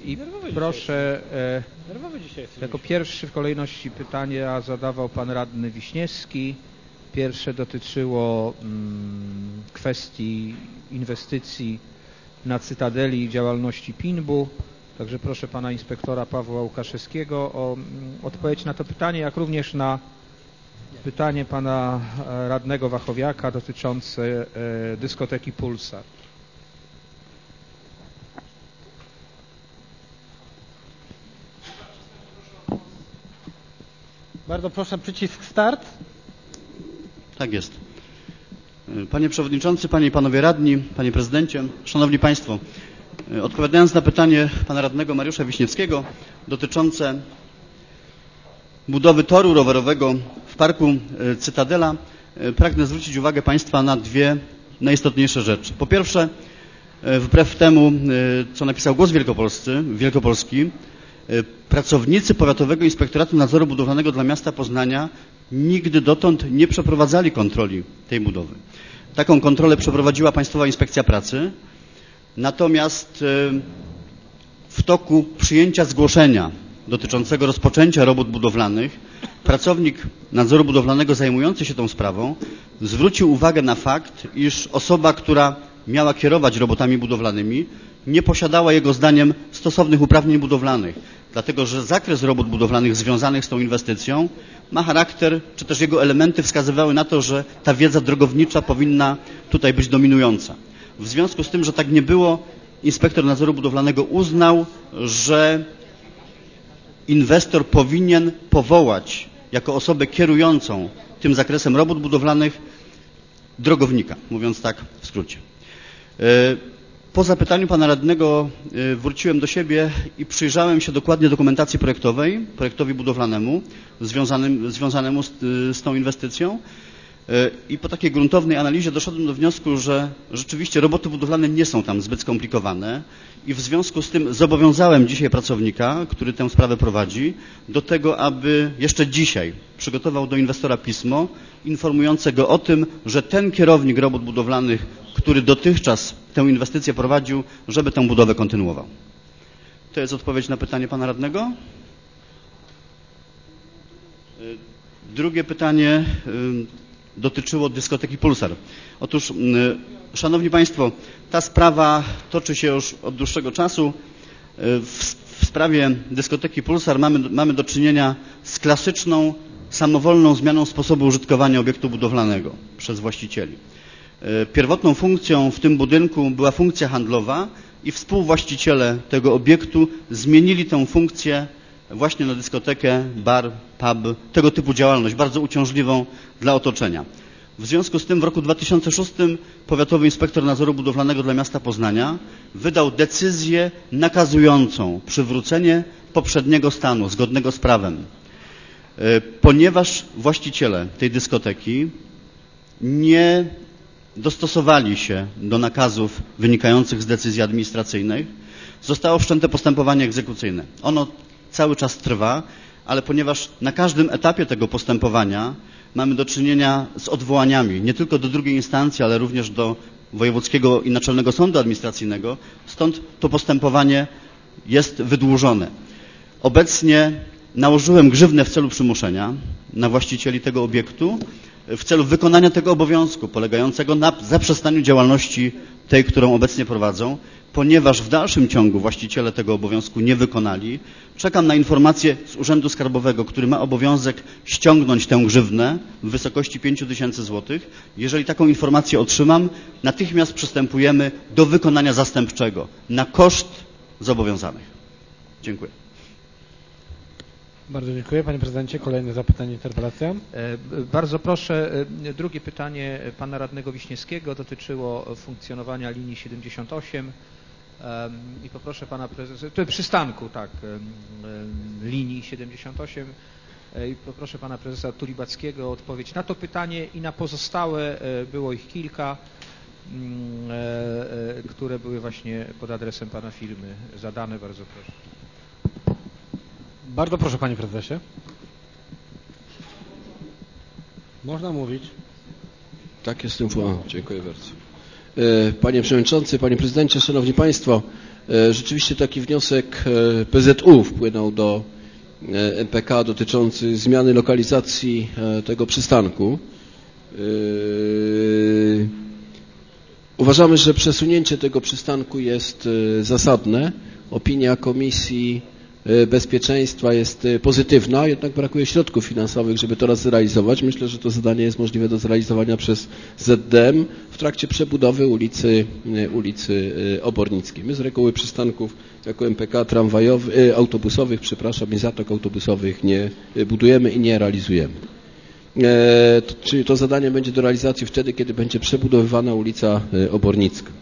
I proszę, jako pierwszy w kolejności pytania zadawał pan radny Wiśniewski. Pierwsze dotyczyło kwestii inwestycji na Cytadeli i działalności PINB-u. Także proszę pana inspektora Pawła Łukaszewskiego o odpowiedź na to pytanie, jak również na pytanie pana radnego Wachowiaka dotyczące dyskoteki Pulsar. Bardzo proszę, przycisk start. Tak jest. Panie Przewodniczący, Panie i Panowie Radni, Panie Prezydencie, Szanowni Państwo. Odpowiadając na pytanie Pana Radnego Mariusza Wiśniewskiego dotyczące budowy toru rowerowego w Parku Cytadela, pragnę zwrócić uwagę Państwa na dwie najistotniejsze rzeczy. Po pierwsze, wbrew temu, co napisał Głos Wielkopolski, pracownicy Powiatowego Inspektoratu Nadzoru Budowlanego dla miasta Poznania nigdy dotąd nie przeprowadzali kontroli tej budowy. Taką kontrolę przeprowadziła Państwowa Inspekcja Pracy, natomiast w toku przyjęcia zgłoszenia dotyczącego rozpoczęcia robót budowlanych pracownik nadzoru budowlanego zajmujący się tą sprawą zwrócił uwagę na fakt, iż osoba, która miała kierować robotami budowlanymi, nie posiadała jego zdaniem stosownych uprawnień budowlanych, dlatego że zakres robót budowlanych związanych z tą inwestycją ma charakter, czy też jego elementy wskazywały na to, że ta wiedza drogownicza powinna tutaj być dominująca. W związku z tym, że tak nie było, inspektor nadzoru budowlanego uznał, że inwestor powinien powołać jako osobę kierującą tym zakresem robót budowlanych drogownika, mówiąc tak w skrócie. Po zapytaniu pana radnego wróciłem do siebie i przyjrzałem się dokładnie dokumentacji projektowej, projektowi budowlanemu związanemu z tą inwestycją i po takiej gruntownej analizie doszedłem do wniosku, że rzeczywiście roboty budowlane nie są tam zbyt skomplikowane i w związku z tym zobowiązałem dzisiaj pracownika, który tę sprawę prowadzi, do tego, aby jeszcze dzisiaj przygotował do inwestora pismo informujące go o tym, że ten kierownik robót budowlanych, który dotychczas tę inwestycję prowadził, żeby tę budowę kontynuował. To jest odpowiedź na pytanie pana radnego. Drugie pytanie dotyczyło dyskoteki Pulsar. Otóż, Szanowni Państwo, ta sprawa toczy się już od dłuższego czasu. W sprawie dyskoteki Pulsar mamy do czynienia z klasyczną, samowolną zmianą sposobu użytkowania obiektu budowlanego przez właścicieli. Pierwotną funkcją w tym budynku była funkcja handlowa i współwłaściciele tego obiektu zmienili tę funkcję właśnie na dyskotekę, bar, pub, tego typu działalność, bardzo uciążliwą dla otoczenia. W związku z tym w roku 2006 Powiatowy Inspektor Nadzoru Budowlanego dla miasta Poznania wydał decyzję nakazującą przywrócenie poprzedniego stanu, zgodnego z prawem. Ponieważ właściciele tej dyskoteki nie dostosowali się do nakazów wynikających z decyzji administracyjnych, zostało wszczęte postępowanie egzekucyjne. Ono cały czas trwa, ale ponieważ na każdym etapie tego postępowania mamy do czynienia z odwołaniami, nie tylko do drugiej instancji, ale również do Wojewódzkiego i Naczelnego Sądu Administracyjnego, stąd to postępowanie jest wydłużone. Obecnie nałożyłem grzywnę w celu przymuszenia na właścicieli tego obiektu w celu wykonania tego obowiązku polegającego na zaprzestaniu działalności tej, którą obecnie prowadzą, ponieważ w dalszym ciągu właściciele tego obowiązku nie wykonali. Czekam na informację z Urzędu Skarbowego, który ma obowiązek ściągnąć tę grzywnę w wysokości 5000 złotych. Jeżeli taką informację otrzymam, natychmiast przystępujemy do wykonania zastępczego na koszt zobowiązanych. Dziękuję. Bardzo dziękuję. Panie Prezydencie, kolejne zapytanie, interpelacja. Bardzo proszę, drugie pytanie pana radnego Wiśniewskiego dotyczyło funkcjonowania linii 78 i poproszę pana prezesa, to przystanku, tak, linii 78 i poproszę pana prezesa Tulibackiego o odpowiedź na to pytanie i na pozostałe, było ich kilka, które były właśnie pod adresem pana firmy zadane. Bardzo proszę. Bardzo proszę, panie prezesie. Można mówić. Tak, jestem. Dziękuję bardzo. Panie Przewodniczący, Panie Prezydencie, Szanowni Państwo, Rzeczywiście taki wniosek PZU wpłynął do MPK dotyczący zmiany lokalizacji tego przystanku. Uważamy, że przesunięcie tego przystanku jest zasadne. Opinia Komisji Bezpieczeństwa jest pozytywna, jednak brakuje środków finansowych, żeby to zrealizować. Myślę, że to zadanie jest możliwe do zrealizowania przez ZDM w trakcie przebudowy ulicy Obornickiej. My z reguły przystanków jako MPK autobusowych, i zatok autobusowych nie budujemy i nie realizujemy. Czyli to zadanie będzie do realizacji wtedy, kiedy będzie przebudowywana ulica Obornicka.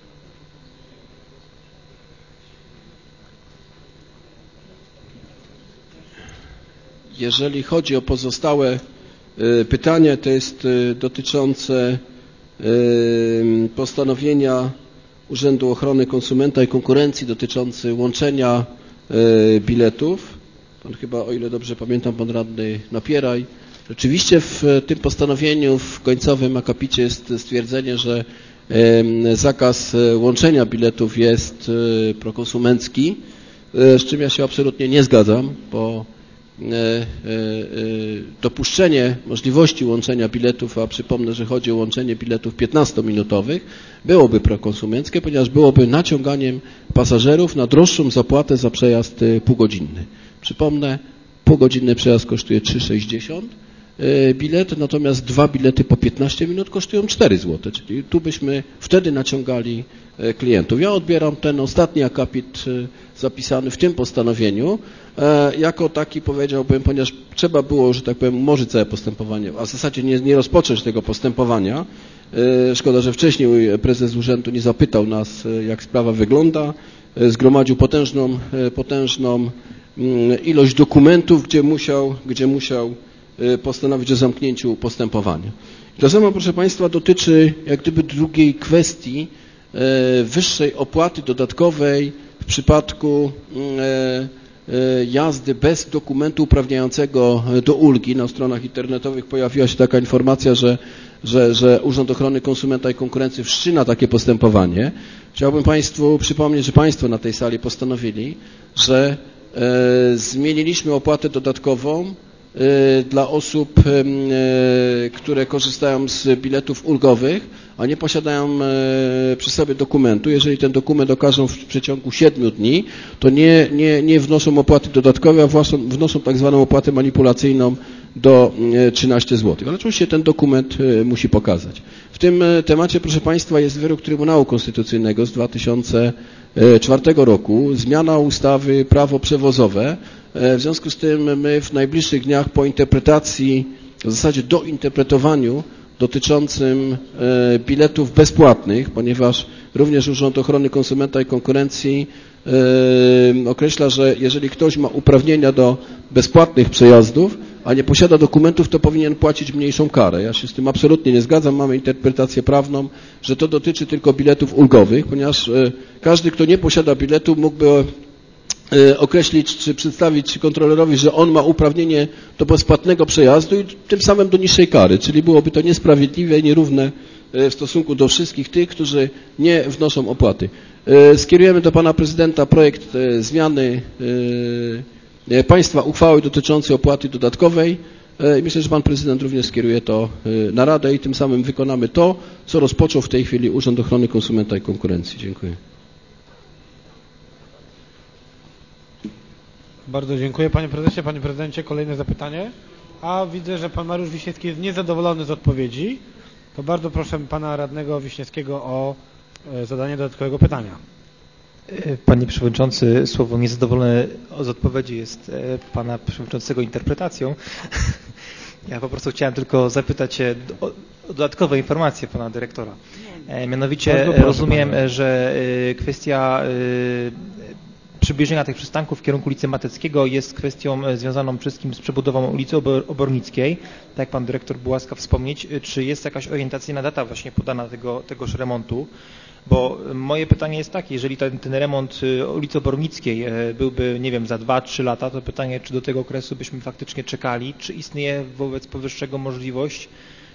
Jeżeli chodzi o pozostałe pytanie, to jest dotyczące postanowienia Urzędu Ochrony Konsumenta i Konkurencji dotyczące łączenia biletów. Pan chyba, o ile dobrze pamiętam, pan radny Napieraj. Rzeczywiście w tym postanowieniu w końcowym akapicie jest stwierdzenie, że zakaz łączenia biletów jest prokonsumencki, z czym ja się absolutnie nie zgadzam, bo dopuszczenie możliwości łączenia biletów, a przypomnę, że chodzi o łączenie biletów 15-minutowych, byłoby prokonsumenckie, ponieważ byłoby naciąganiem pasażerów na droższą zapłatę za przejazd półgodzinny. Przypomnę, półgodzinny przejazd kosztuje 3,60 bilet, natomiast 2 bilety po 15 minut kosztują 4 zł, czyli tu byśmy wtedy naciągali klientów. Ja odbieram ten ostatni akapit zapisany w tym postanowieniu jako taki, powiedziałbym, ponieważ trzeba było, że tak powiem, umorzyć całe postępowanie, a w zasadzie nie rozpocząć tego postępowania. Szkoda, że wcześniej prezes urzędu nie zapytał nas, jak sprawa wygląda. Zgromadził potężną ilość dokumentów, gdzie musiał postanowić o zamknięciu postępowania. To samo, proszę Państwa, dotyczy jak gdyby drugiej kwestii wyższej opłaty dodatkowej w przypadku jazdy bez dokumentu uprawniającego do ulgi. Na stronach internetowych pojawiła się taka informacja, że Urząd Ochrony Konsumenta i Konkurencji wszczyna takie postępowanie. Chciałbym Państwu przypomnieć, że Państwo na tej sali postanowili, że zmieniliśmy opłatę dodatkową dla osób, które korzystają z biletów ulgowych, a nie posiadają przy sobie dokumentu. Jeżeli ten dokument okażą w przeciągu 7 dni, to nie wnoszą opłaty dodatkowej, a wnoszą tak zwaną opłatę manipulacyjną do 13 zł. Ale oczywiście ten dokument musi pokazać. W tym temacie, proszę Państwa, jest wyrok Trybunału Konstytucyjnego z 2004 roku, zmiana ustawy Prawo przewozowe. W związku z tym my w najbliższych dniach po interpretacji, w zasadzie dointerpretowaniu dotyczącym biletów bezpłatnych, ponieważ również Urząd Ochrony Konsumenta i Konkurencji określa, że jeżeli ktoś ma uprawnienia do bezpłatnych przejazdów, a nie posiada dokumentów, to powinien płacić mniejszą karę. Ja się z tym absolutnie nie zgadzam. Mamy interpretację prawną, że to dotyczy tylko biletów ulgowych, ponieważ każdy, kto nie posiada biletu, mógłby określić czy przedstawić kontrolerowi, że on ma uprawnienie do bezpłatnego przejazdu i tym samym do niższej kary, czyli byłoby to niesprawiedliwe i nierówne w stosunku do wszystkich tych, którzy nie wnoszą opłaty. Skierujemy do pana prezydenta projekt zmiany państwa uchwały dotyczącej opłaty dodatkowej i myślę, że pan prezydent również skieruje to na Radę i tym samym wykonamy to, co rozpoczął w tej chwili Urząd Ochrony Konsumenta i Konkurencji. Dziękuję. Bardzo dziękuję panie prezesie, panie prezydencie. Kolejne zapytanie. A widzę, że pan Mariusz Wiśniewski jest niezadowolony z odpowiedzi. To bardzo proszę pana radnego Wiśniewskiego o zadanie dodatkowego pytania. Panie przewodniczący, słowo niezadowolony z odpowiedzi jest pana przewodniczącego interpretacją. Ja po prostu chciałem tylko zapytać o dodatkowe informacje pana dyrektora. Mianowicie rozumiem, że kwestia przybliżenia tych przystanków w kierunku ulicy Mateckiego jest kwestią związaną przede wszystkim z przebudową ulicy Obornickiej. Tak jak pan dyrektor był łaskaw wspomnieć, czy jest jakaś orientacyjna data właśnie podana tegoż remontu? Bo moje pytanie jest takie, jeżeli ten remont ulicy Obornickiej byłby, nie wiem, za 2-3 lata, to pytanie, czy do tego okresu byśmy faktycznie czekali, czy istnieje wobec powyższego możliwość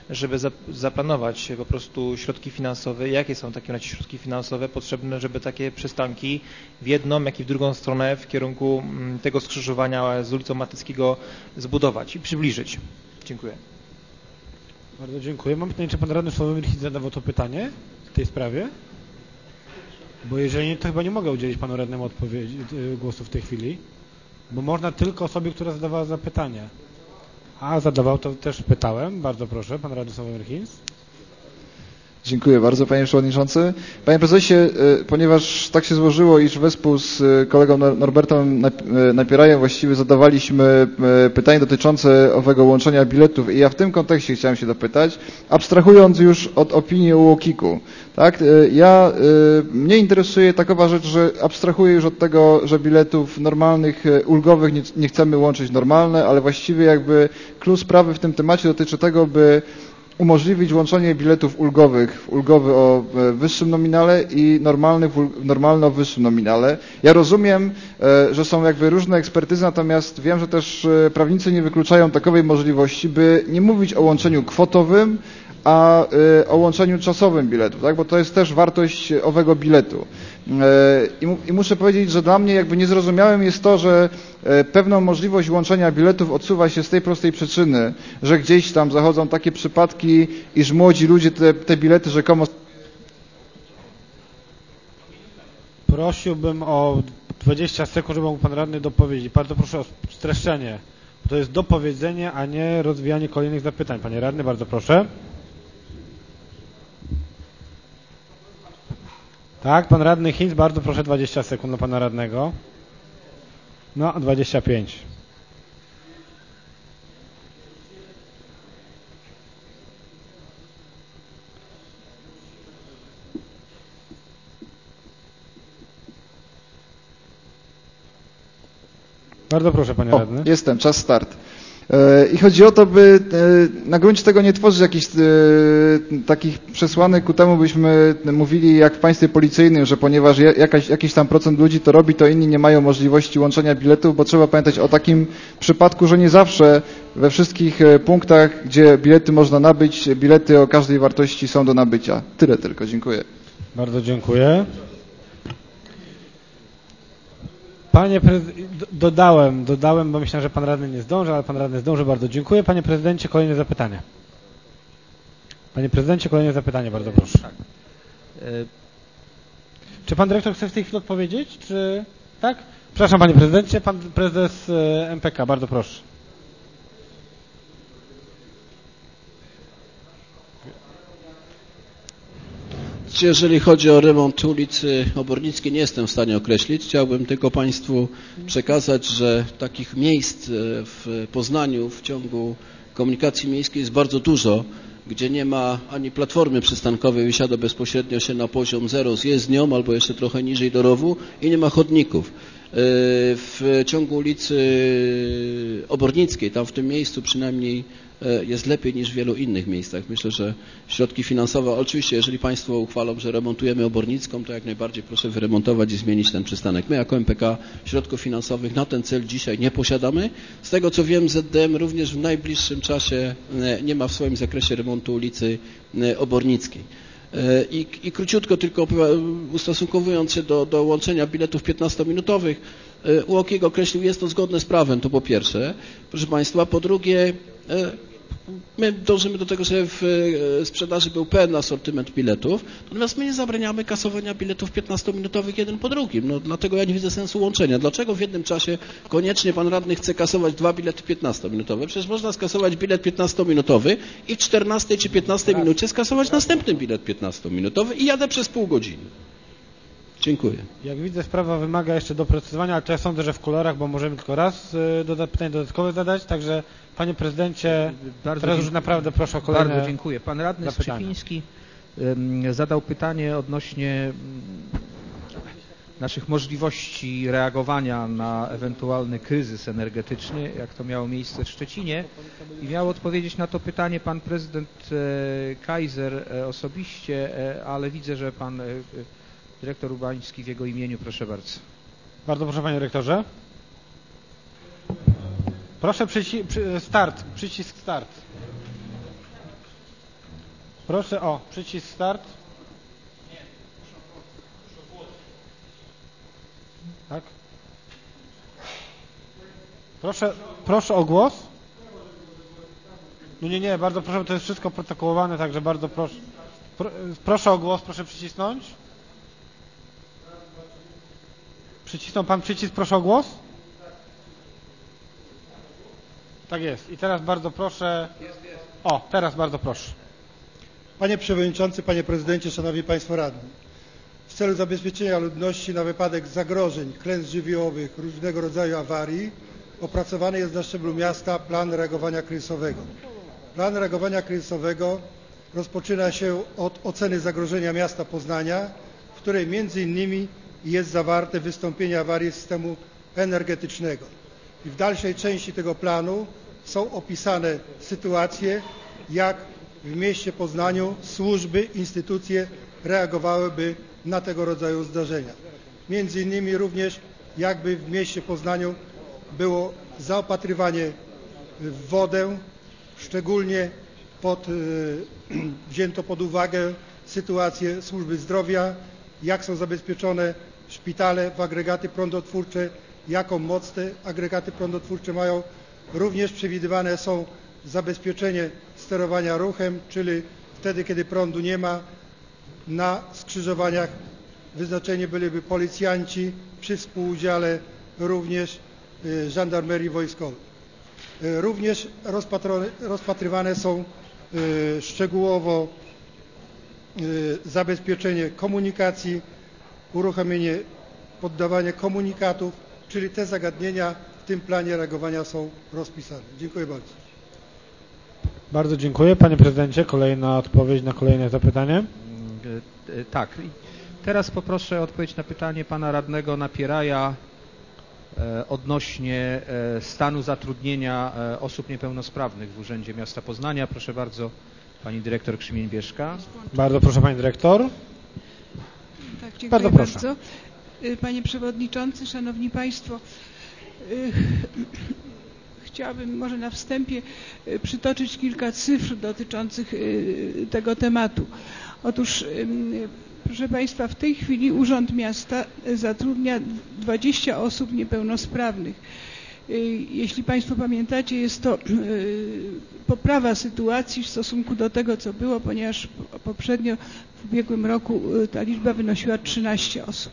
żeby zaplanować po prostu środki finansowe. Jakie są w takim razie środki finansowe potrzebne, żeby takie przystanki w jedną, jak i w drugą stronę w kierunku tego skrzyżowania z ulicą Matyckiego zbudować i przybliżyć? Dziękuję. Bardzo dziękuję. Mam pytanie, czy pan radny Sławomir Hitz zadawał to pytanie w tej sprawie? Bo jeżeli nie, to chyba nie mogę udzielić panu radnemu głosu w tej chwili, bo można tylko osobie, która zadawała zapytanie. A zadawał, to też pytałem. Bardzo proszę, pan radny Sławomir Hitz. Dziękuję bardzo, panie przewodniczący. Panie prezesie, ponieważ tak się złożyło, iż wespół z kolegą Norbertem Napierajem właściwie zadawaliśmy pytanie dotyczące owego łączenia biletów i ja w tym kontekście chciałem się dopytać, abstrahując już od opinii UOKiK-u, tak? Mnie interesuje takowa rzecz, że abstrahuję już od tego, że biletów normalnych, ulgowych nie chcemy łączyć normalne, ale właściwie jakby klucz sprawy w tym temacie dotyczy tego, by umożliwić łączenie biletów ulgowych, ulgowy o wyższym nominale i normalny o wyższym nominale. Ja rozumiem, że są jakby różne ekspertyzy, natomiast wiem, że też prawnicy nie wykluczają takowej możliwości, by nie mówić o łączeniu kwotowym, a o łączeniu czasowym biletu, tak? Bo to jest też wartość owego biletu. I muszę powiedzieć, że dla mnie jakby niezrozumiałym jest to, że pewną możliwość łączenia biletów odsuwa się z tej prostej przyczyny, że gdzieś tam zachodzą takie przypadki, iż młodzi ludzie te bilety rzekomo... Prosiłbym o 20 sekund, żeby mógł pan radny dopowiedzieć. Bardzo proszę o streszczenie. To jest dopowiedzenie, a nie rozwijanie kolejnych zapytań. Panie radny, bardzo proszę. Tak, pan radny Hitz, bardzo proszę 20 sekund na pana radnego. No, 25. Bardzo proszę, panie radny. Jestem, czas start. I chodzi o to, by na gruncie tego nie tworzyć jakichś takich przesłanek ku temu, byśmy mówili jak w państwie policyjnym, że ponieważ jakiś tam procent ludzi to robi, to inni nie mają możliwości łączenia biletów, bo trzeba pamiętać o takim przypadku, że nie zawsze we wszystkich punktach, gdzie bilety można nabyć, bilety o każdej wartości są do nabycia. Tyle tylko, dziękuję. Bardzo dziękuję. Panie dodałem, bo myślałem, że pan radny nie zdąży, ale pan radny zdąży. Bardzo dziękuję. Panie prezydencie, kolejne zapytanie. Panie prezydencie, kolejne zapytanie, bardzo proszę. Tak. Czy pan dyrektor chce w tej chwili odpowiedzieć, czy tak? Przepraszam, panie prezydencie, pan prezes MPK, bardzo proszę. Jeżeli chodzi o remont ulicy Obornickiej, nie jestem w stanie określić. Chciałbym tylko państwu przekazać, że takich miejsc w Poznaniu w ciągu komunikacji miejskiej jest bardzo dużo, gdzie nie ma ani platformy przystankowej, wysiada bezpośrednio się na poziom zero z jezdnią albo jeszcze trochę niżej do rowu i nie ma chodników. W ciągu ulicy Obornickiej, tam w tym miejscu przynajmniej jest lepiej niż w wielu innych miejscach. Myślę, że środki finansowe, oczywiście jeżeli państwo uchwalą, że remontujemy Obornicką, to jak najbardziej proszę wyremontować i zmienić ten przystanek. My jako MPK środków finansowych na ten cel dzisiaj nie posiadamy. Z tego co wiem, ZDM również w najbliższym czasie nie ma w swoim zakresie remontu ulicy Obornickiej. I króciutko tylko ustosunkowując się do łączenia biletów 15-minutowych, UOKiK określił, jest to zgodne z prawem, to po pierwsze, proszę państwa, po drugie, my dążymy do tego, żeby w sprzedaży był pełen asortyment biletów, natomiast my nie zabraniamy kasowania biletów 15-minutowych jeden po drugim. No, dlatego ja nie widzę sensu łączenia. Dlaczego w jednym czasie koniecznie pan radny chce kasować 2 bilety 15-minutowe? Przecież można skasować bilet 15-minutowy i w 14 czy 15 minucie skasować następny bilet 15-minutowy i jadę przez pół godziny. Dziękuję. Jak widzę, sprawa wymaga jeszcze doprecyzowania, ale to ja sądzę, że w kolorach, bo możemy tylko raz pytanie dodatkowe zadać, także panie prezydencie, teraz już naprawdę proszę o kolejne Bardzo dziękuję. Pan radny Skrzypiński zadał pytanie odnośnie naszych możliwości reagowania na ewentualny kryzys energetyczny, jak to miało miejsce w Szczecinie, i miał odpowiedzieć na to pytanie pan prezydent Kaiser osobiście, ale widzę, że pan dyrektor Urbański w jego imieniu, proszę bardzo. Bardzo proszę, panie dyrektorze. Proszę przycisk start. Proszę o przycisk start. Tak? Proszę o głos. No nie, bardzo proszę, to jest wszystko protokołowane, także bardzo proszę. Proszę o głos, proszę przycisnąć. Przycisnął pan przycisk, proszę o głos? Tak jest. I teraz bardzo proszę. O, teraz bardzo proszę. Panie Przewodniczący, Panie Prezydencie, Szanowni Państwo Radni. W celu zabezpieczenia ludności na wypadek zagrożeń, klęsk żywiołowych, różnego rodzaju awarii opracowany jest na szczeblu miasta plan reagowania kryzysowego. Plan reagowania kryzysowego rozpoczyna się od oceny zagrożenia miasta Poznania, w której między innymi jest zawarte wystąpienie awarii systemu energetycznego. I w dalszej części tego planu są opisane sytuacje, jak w mieście Poznaniu służby, instytucje reagowałyby na tego rodzaju zdarzenia. Między innymi również jakby w mieście Poznaniu było zaopatrywanie w wodę, szczególnie wzięto pod uwagę sytuację służby zdrowia, jak są zabezpieczone szpitale w agregaty prądotwórcze, jaką moc te agregaty prądotwórcze mają. Również przewidywane są zabezpieczenie sterowania ruchem, czyli wtedy, kiedy prądu nie ma, na skrzyżowaniach wyznaczeni byliby policjanci przy współudziale również żandarmerii wojskowej. Również rozpatrywane są szczegółowo zabezpieczenie komunikacji, uruchomienie, poddawanie komunikatów, czyli te zagadnienia w tym planie reagowania są rozpisane. Dziękuję bardzo. Bardzo dziękuję. Panie Prezydencie, kolejna odpowiedź na kolejne zapytanie. Tak. Teraz poproszę o odpowiedź na pytanie pana radnego Napieraja odnośnie stanu zatrudnienia osób niepełnosprawnych w Urzędzie Miasta Poznania. Proszę bardzo, pani dyrektor Krzymień-Bieszka. Bardzo proszę, pani dyrektor. Tak, dziękuję bardzo. Proszę. bardzo. Panie Przewodniczący, Szanowni Państwo, chciałabym może na wstępie przytoczyć kilka cyfr dotyczących tego tematu. Otóż, proszę Państwa, w tej chwili Urząd Miasta zatrudnia 20 osób niepełnosprawnych. Jeśli Państwo pamiętacie, jest to poprawa sytuacji w stosunku do tego, co było, ponieważ poprzednio w ubiegłym roku ta liczba wynosiła 13 osób.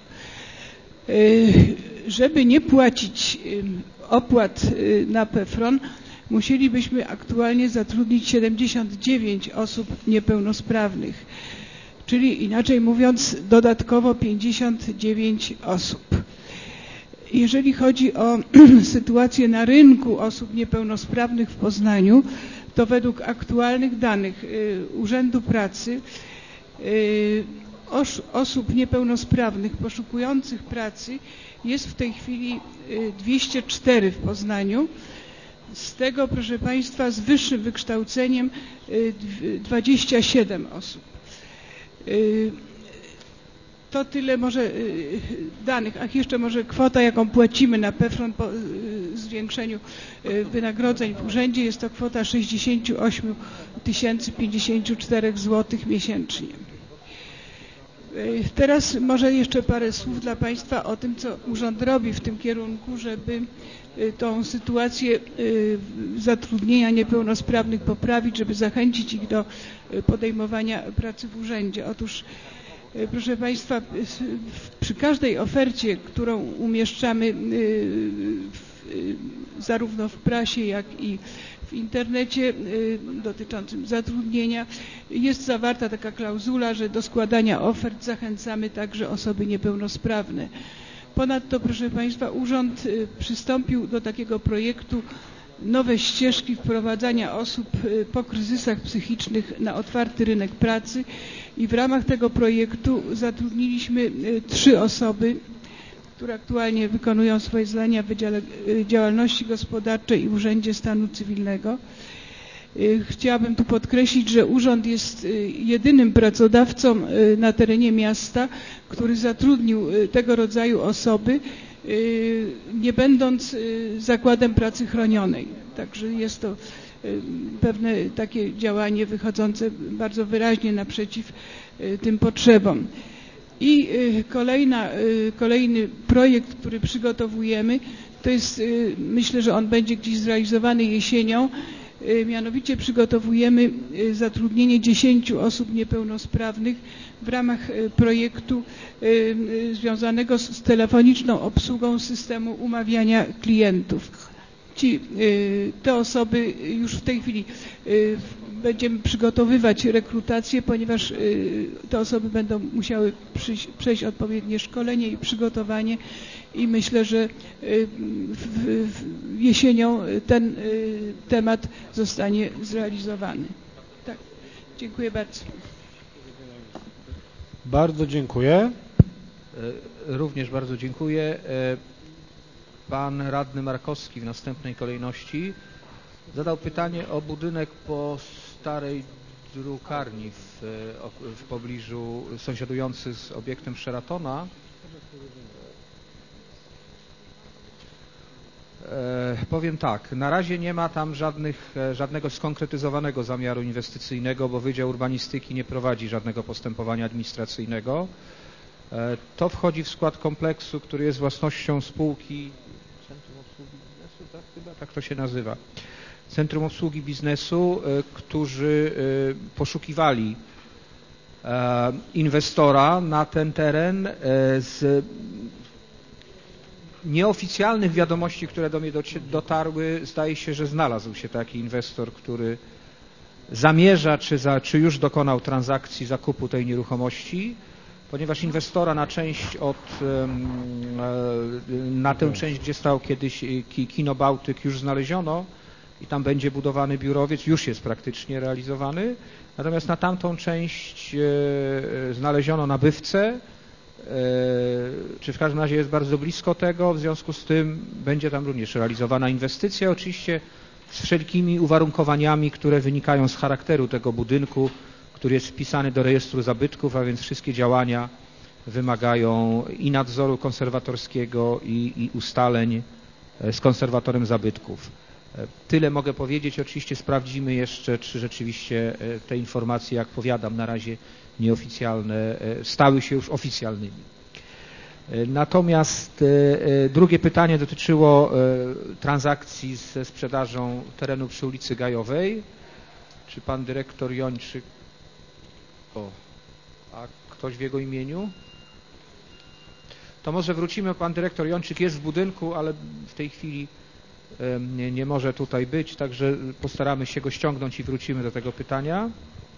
Żeby nie płacić opłat na PFRON, musielibyśmy aktualnie zatrudnić 79 osób niepełnosprawnych, czyli inaczej mówiąc dodatkowo 59 osób. Jeżeli chodzi o sytuację na rynku osób niepełnosprawnych w Poznaniu, to według aktualnych danych Urzędu Pracy osób niepełnosprawnych poszukujących pracy jest w tej chwili 204 w Poznaniu. Z tego, proszę Państwa, z wyższym wykształceniem 27 osób. To tyle może danych. Ach, jeszcze może kwota, jaką płacimy na PFRON po zwiększeniu wynagrodzeń w urzędzie, jest to kwota 68 054 zł miesięcznie. Teraz może jeszcze parę słów dla Państwa o tym, co urząd robi w tym kierunku, żeby tą sytuację zatrudnienia niepełnosprawnych poprawić, żeby zachęcić ich do podejmowania pracy w urzędzie. Otóż, proszę Państwa, przy każdej ofercie, którą umieszczamy zarówno w prasie, jak i w internecie dotyczącym zatrudnienia, jest zawarta taka klauzula, że do składania ofert zachęcamy także osoby niepełnosprawne. Ponadto, proszę Państwa, urząd przystąpił do takiego projektu Nowe ścieżki wprowadzania osób po kryzysach psychicznych na otwarty rynek pracy i w ramach tego projektu zatrudniliśmy 3 osoby, które aktualnie wykonują swoje zadania w Wydziale Działalności Gospodarczej i Urzędzie Stanu Cywilnego. Chciałabym tu podkreślić, że urząd jest jedynym pracodawcą na terenie miasta, który zatrudnił tego rodzaju osoby, nie będąc zakładem pracy chronionej. Także jest to pewne takie działanie wychodzące bardzo wyraźnie naprzeciw tym potrzebom. I kolejny projekt, który przygotowujemy, to jest, myślę, że on będzie gdzieś zrealizowany jesienią, mianowicie przygotowujemy zatrudnienie 10 osób niepełnosprawnych w ramach projektu związanego z telefoniczną obsługą systemu umawiania klientów. Te osoby już w tej chwili będziemy przygotowywać rekrutację, ponieważ te osoby będą musiały przejść odpowiednie szkolenie i przygotowanie i myślę, że jesienią ten temat zostanie zrealizowany. Tak. Dziękuję bardzo. Bardzo dziękuję. Również bardzo dziękuję. Pan radny Markowski w następnej kolejności zadał pytanie o budynek po starej drukarni w pobliżu, sąsiadujący z obiektem Sheratona. Powiem tak, na razie nie ma tam żadnego skonkretyzowanego zamiaru inwestycyjnego, bo Wydział Urbanistyki nie prowadzi żadnego postępowania administracyjnego. To wchodzi w skład kompleksu, który jest własnością spółki Centrum Obsługi Biznesu, tak? Chyba tak to się nazywa. Centrum Obsługi Biznesu, którzy poszukiwali inwestora na ten teren. Z nieoficjalnych wiadomości, które do mnie dotarły, zdaje się, że znalazł się taki inwestor, który zamierza, czy już dokonał transakcji zakupu tej nieruchomości, ponieważ inwestora na tę część, gdzie stał kiedyś Kino Bałtyk, już znaleziono i tam będzie budowany biurowiec, już jest praktycznie realizowany, natomiast na tamtą część znaleziono nabywcę, czy w każdym razie jest bardzo blisko tego, w związku z tym będzie tam również realizowana inwestycja, oczywiście z wszelkimi uwarunkowaniami, które wynikają z charakteru tego budynku, który jest wpisany do rejestru zabytków, a więc wszystkie działania wymagają i nadzoru konserwatorskiego, i ustaleń z konserwatorem zabytków. Tyle mogę powiedzieć, oczywiście sprawdzimy jeszcze, czy rzeczywiście te informacje, jak powiadam, na razie nieoficjalne, stały się już oficjalnymi. Natomiast drugie pytanie dotyczyło transakcji ze sprzedażą terenu przy ulicy Gajowej. Czy pan dyrektor Jończyk, a ktoś w jego imieniu? To może wrócimy, pan dyrektor Jończyk jest w budynku, ale w tej chwili nie może tutaj być, także postaramy się go ściągnąć i wrócimy do tego pytania.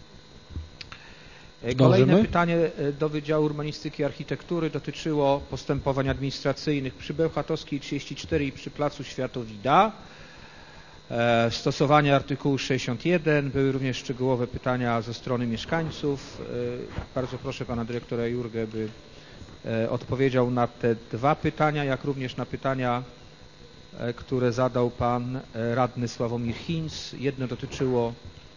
Kolejne pytanie do Wydziału Urbanistyki i Architektury dotyczyło postępowań administracyjnych przy Bełchatowskiej 34 i przy Placu Światowida. Stosowanie artykułu 61. Były również szczegółowe pytania ze strony mieszkańców. Bardzo proszę pana dyrektora Jurgę, by odpowiedział na te dwa pytania, jak również na pytania, które zadał pan radny Sławomir Hinz. Jedno dotyczyło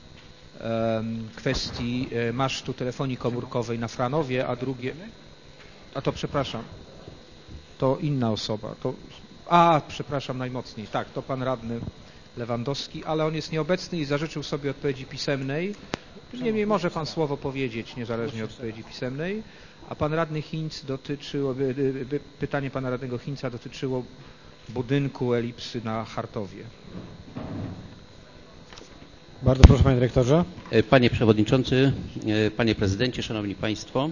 kwestii masztu telefonii komórkowej na Franowie, a drugie... przepraszam, to inna osoba. Przepraszam najmocniej. Tak, to pan radny Lewandowski, ale on jest nieobecny i zażyczył sobie odpowiedzi pisemnej. Niemniej może pan słowo powiedzieć, niezależnie od odpowiedzi pisemnej. A pan radny Hinz pytanie pana radnego Hinza dotyczyło budynku Elipsy na Chartowie. Bardzo proszę, panie dyrektorze. Panie przewodniczący, panie prezydencie, szanowni państwo.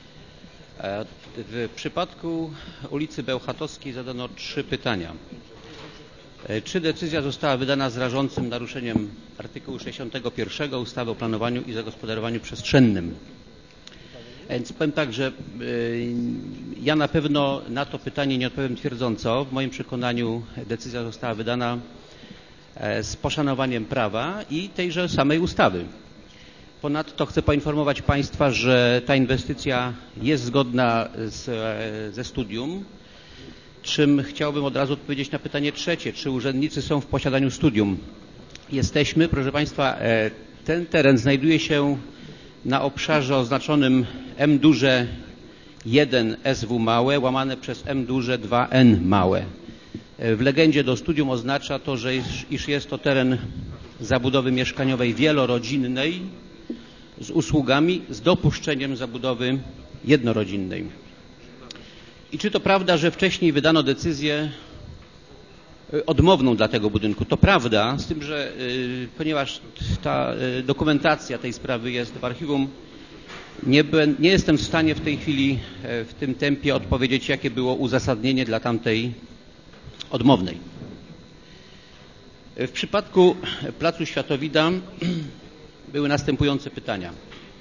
W przypadku ulicy Bełchatowskiej zadano 3 pytania. Czy decyzja została wydana z rażącym naruszeniem artykułu 61 ustawy o planowaniu i zagospodarowaniu przestrzennym? Więc powiem tak, że ja na pewno na to pytanie nie odpowiem twierdząco. W moim przekonaniu decyzja została wydana z poszanowaniem prawa i tejże samej ustawy. Ponadto chcę poinformować państwa, że ta inwestycja jest zgodna ze studium, czym chciałbym od razu odpowiedzieć na pytanie trzecie, czy urzędnicy są w posiadaniu studium. Jesteśmy, proszę państwa, ten teren znajduje się na obszarze oznaczonym M duże 1 SW małe łamane przez M duże 2N małe. W legendzie do studium oznacza to, że iż jest to teren zabudowy mieszkaniowej wielorodzinnej z usługami z dopuszczeniem zabudowy jednorodzinnej. I czy to prawda, że wcześniej wydano decyzję odmowną dla tego budynku? To prawda, z tym, że ponieważ ta dokumentacja tej sprawy jest w archiwum, nie jestem w stanie w tej chwili, w tym tempie odpowiedzieć, jakie było uzasadnienie dla tamtej odmownej. W przypadku Placu Światowida były następujące pytania.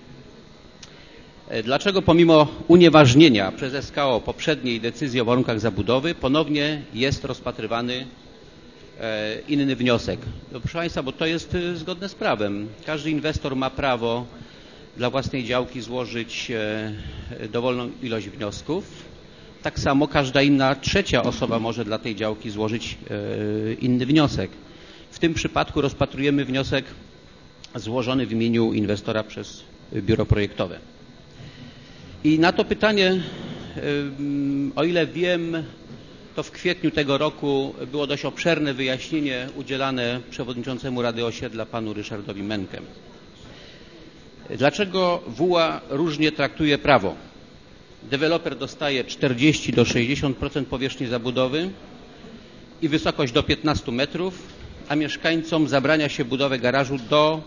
Dlaczego pomimo unieważnienia przez SKO poprzedniej decyzji o warunkach zabudowy ponownie jest rozpatrywany inny wniosek? No, proszę Państwa, bo to jest zgodne z prawem. Każdy inwestor ma prawo dla własnej działki złożyć dowolną ilość wniosków. Tak samo każda inna trzecia osoba może dla tej działki złożyć inny wniosek. W tym przypadku rozpatrujemy wniosek złożony w imieniu inwestora przez biuro projektowe. I na to pytanie, o ile wiem, to w kwietniu tego roku było dość obszerne wyjaśnienie udzielane przewodniczącemu Rady Osiedla panu Ryszardowi Menkę. Dlaczego WUA różnie traktuje prawo? Deweloper dostaje 40 do 60% powierzchni zabudowy i wysokość do 15 metrów, a mieszkańcom zabrania się budowę garażu do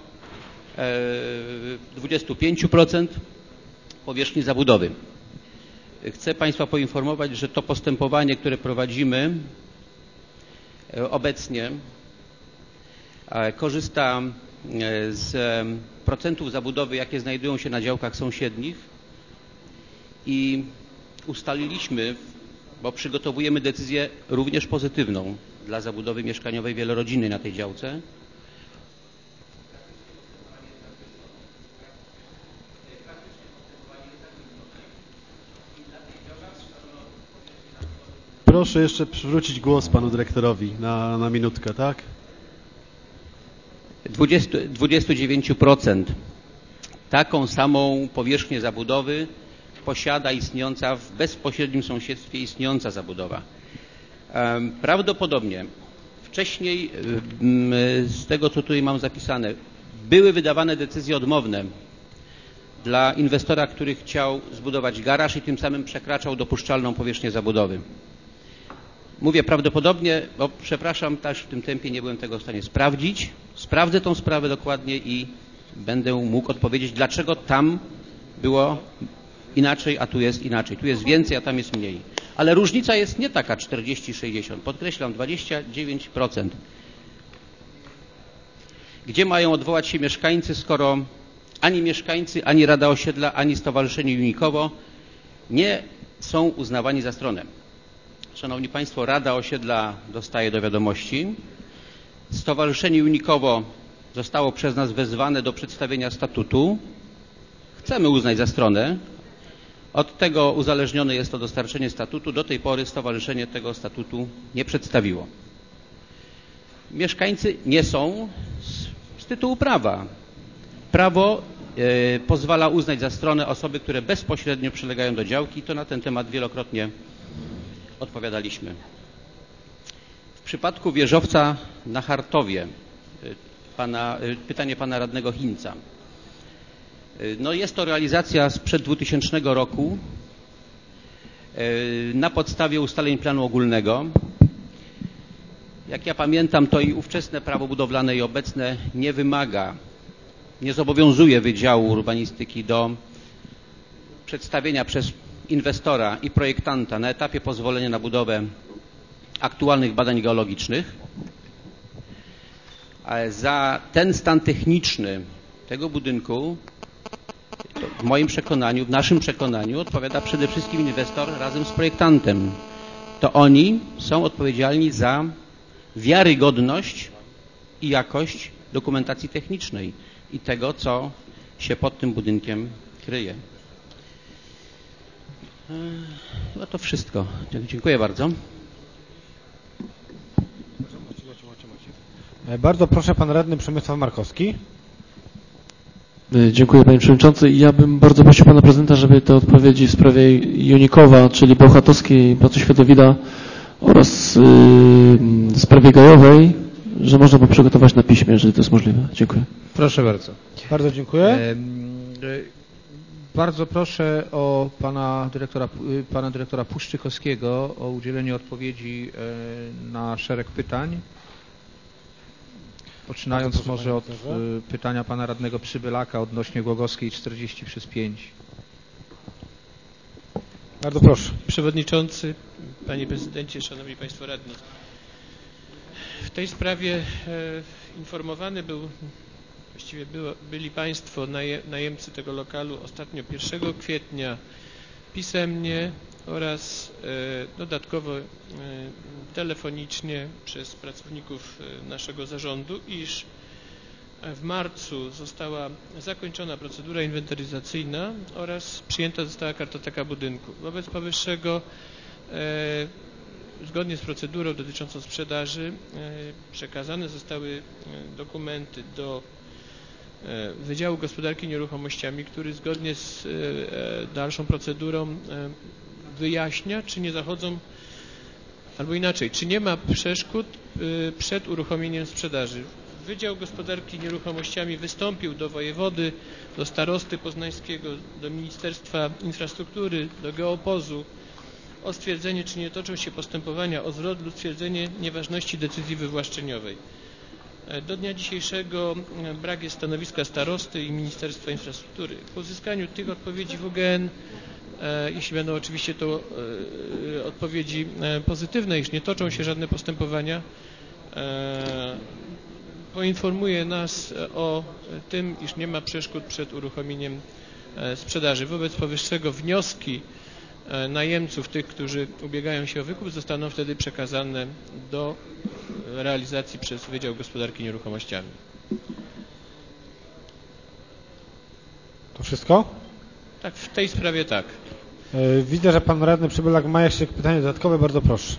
25% powierzchni zabudowy. Chcę Państwa poinformować, że to postępowanie, które prowadzimy obecnie, korzysta z procentów zabudowy, jakie znajdują się na działkach sąsiednich i ustaliliśmy, bo przygotowujemy decyzję również pozytywną dla zabudowy mieszkaniowej wielorodzinnej na tej działce. Proszę jeszcze przywrócić głos panu dyrektorowi na minutkę, tak? 29% taką samą powierzchnię zabudowy posiada istniejąca w bezpośrednim sąsiedztwie istniejąca zabudowa. Prawdopodobnie wcześniej, z tego co tutaj mam zapisane, były wydawane decyzje odmowne dla inwestora, który chciał zbudować garaż i tym samym przekraczał dopuszczalną powierzchnię zabudowy. Mówię prawdopodobnie, bo przepraszam, też w tym tempie nie byłem tego w stanie sprawdzić. Sprawdzę tą sprawę dokładnie i będę mógł odpowiedzieć, dlaczego tam było inaczej, a tu jest inaczej. Tu jest więcej, a tam jest mniej. Ale różnica jest nie taka 40-60. Podkreślam, 29%. Gdzie mają odwołać się mieszkańcy, skoro ani mieszkańcy, ani Rada Osiedla, ani Stowarzyszenie Unikowo nie są uznawani za stronę? Szanowni Państwo, Rada Osiedla dostaje do wiadomości. Stowarzyszenie Unikowo zostało przez nas wezwane do przedstawienia statutu. Chcemy uznać za stronę. Od tego uzależnione jest to dostarczenie statutu. Do tej pory stowarzyszenie tego statutu nie przedstawiło. Mieszkańcy nie są z tytułu prawa. Prawo pozwala uznać za stronę osoby, które bezpośrednio przylegają do działki. To na ten temat wielokrotnie odpowiadaliśmy. W przypadku wieżowca na Hartowie, pytanie pana radnego Hinca. No jest to realizacja sprzed 2000 roku na podstawie ustaleń planu ogólnego. Jak ja pamiętam, to i ówczesne prawo budowlane i obecne nie zobowiązuje Wydziału Urbanistyki do przedstawienia przez inwestora i projektanta na etapie pozwolenia na budowę aktualnych badań geologicznych. Za ten stan techniczny tego budynku, w moim przekonaniu, w naszym przekonaniu, odpowiada przede wszystkim inwestor razem z projektantem. To oni są odpowiedzialni za wiarygodność i jakość dokumentacji technicznej i tego, co się pod tym budynkiem kryje. No to wszystko. Dziękuję bardzo. Bardzo proszę, pan radny Przemysław Markowski. Dziękuję, panie przewodniczący. Ja bym bardzo prosił pana prezydenta, żeby te odpowiedzi w sprawie Junikowa, czyli Bełchatowskiej i Placu Światowida oraz sprawie gajowej, że można by przygotować na piśmie, jeżeli to jest możliwe. Dziękuję. Proszę bardzo. Bardzo dziękuję. Bardzo proszę o pana dyrektora Puszczykowskiego o udzielenie odpowiedzi na szereg pytań. Poczynając może od pytania pana radnego Przybylaka odnośnie Głogowskiej 40/5. Bardzo proszę. Przewodniczący, panie prezydencie, szanowni państwo radni. W tej sprawie informowany byli państwo najemcy tego lokalu ostatnio 1 kwietnia pisemnie oraz dodatkowo telefonicznie przez pracowników naszego zarządu, iż w marcu została zakończona procedura inwentaryzacyjna oraz przyjęta została kartoteka budynku. Wobec powyższego zgodnie z procedurą dotyczącą sprzedaży przekazane zostały dokumenty do Wydziału Gospodarki Nieruchomościami, który zgodnie z dalszą procedurą wyjaśnia, czy nie zachodzą, albo inaczej, czy nie ma przeszkód przed uruchomieniem sprzedaży. Wydział Gospodarki Nieruchomościami wystąpił do wojewody, do starosty poznańskiego, do Ministerstwa Infrastruktury, do Geopozu o stwierdzenie, czy nie toczą się postępowania o zwrot lub stwierdzenie nieważności decyzji wywłaszczeniowej. Do dnia dzisiejszego brak jest stanowiska starosty i Ministerstwa Infrastruktury. Po uzyskaniu tych odpowiedzi WGN, jeśli będą oczywiście to odpowiedzi pozytywne, iż nie toczą się żadne postępowania, poinformuje nas o tym, iż nie ma przeszkód przed uruchomieniem sprzedaży. Wobec powyższego wnioski najemców, tych, którzy ubiegają się o wykup, zostaną wtedy przekazane do realizacji przez Wydział Gospodarki Nieruchomościami. To wszystko? Tak, w tej sprawie tak. Widzę, że pan radny Przybylak ma jeszcze pytanie dodatkowe. Bardzo proszę.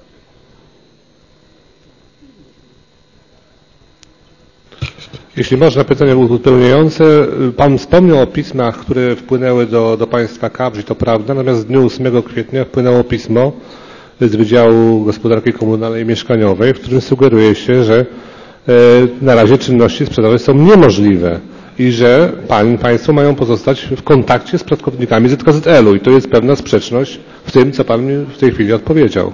Jeśli można, pytanie uzupełniające. Pan wspomniał o pismach, które wpłynęły do państwa KAPRZ i to prawda, natomiast w dniu 8 kwietnia wpłynęło pismo z Wydziału Gospodarki Komunalnej i Mieszkaniowej, w którym sugeruje się, że na razie czynności sprzedażowe są niemożliwe i że państwo mają pozostać w kontakcie z pracownikami ZKZL-u i to jest pewna sprzeczność w tym, co pan mi w tej chwili odpowiedział.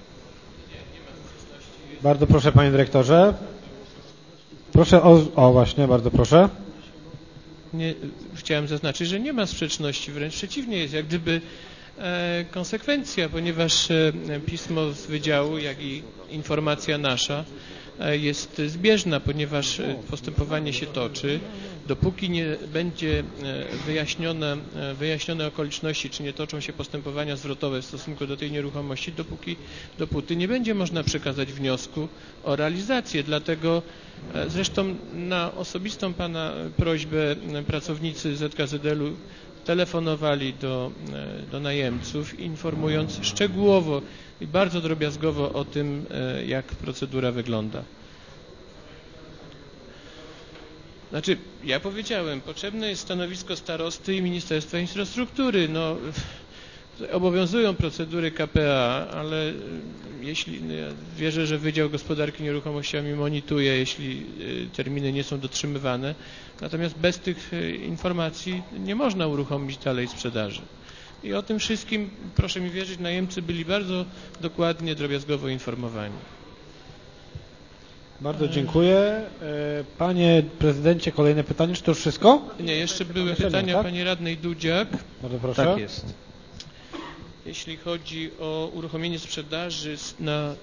Bardzo proszę, panie dyrektorze. Proszę właśnie, bardzo proszę. Chciałem zaznaczyć, że nie ma sprzeczności, wręcz przeciwnie, jest jak gdyby konsekwencja, ponieważ pismo z wydziału, jak i informacja nasza jest zbieżna, ponieważ postępowanie się toczy. Dopóki nie będzie wyjaśnione okoliczności, czy nie toczą się postępowania zwrotowe w stosunku do tej nieruchomości, dopóty nie będzie można przekazać wniosku o realizację. Dlatego zresztą na osobistą pana prośbę pracownicy ZKZL-u telefonowali do najemców, informując szczegółowo i bardzo drobiazgowo o tym, jak procedura wygląda. Znaczy, ja powiedziałem, potrzebne jest stanowisko starosty i Ministerstwa Infrastruktury. No, obowiązują procedury KPA, ale ja wierzę, że Wydział Gospodarki Nieruchomościami monitoruje, jeśli terminy nie są dotrzymywane. Natomiast bez tych informacji nie można uruchomić dalej sprzedaży. I o tym wszystkim, proszę mi wierzyć, najemcy byli bardzo dokładnie, drobiazgowo informowani. Bardzo dziękuję. Panie prezydencie, kolejne pytanie, czy to już wszystko? Nie, jeszcze były pytania tak? pani radnej Dudziak. Bardzo proszę. Tak jest. Jeśli chodzi o uruchomienie sprzedaży na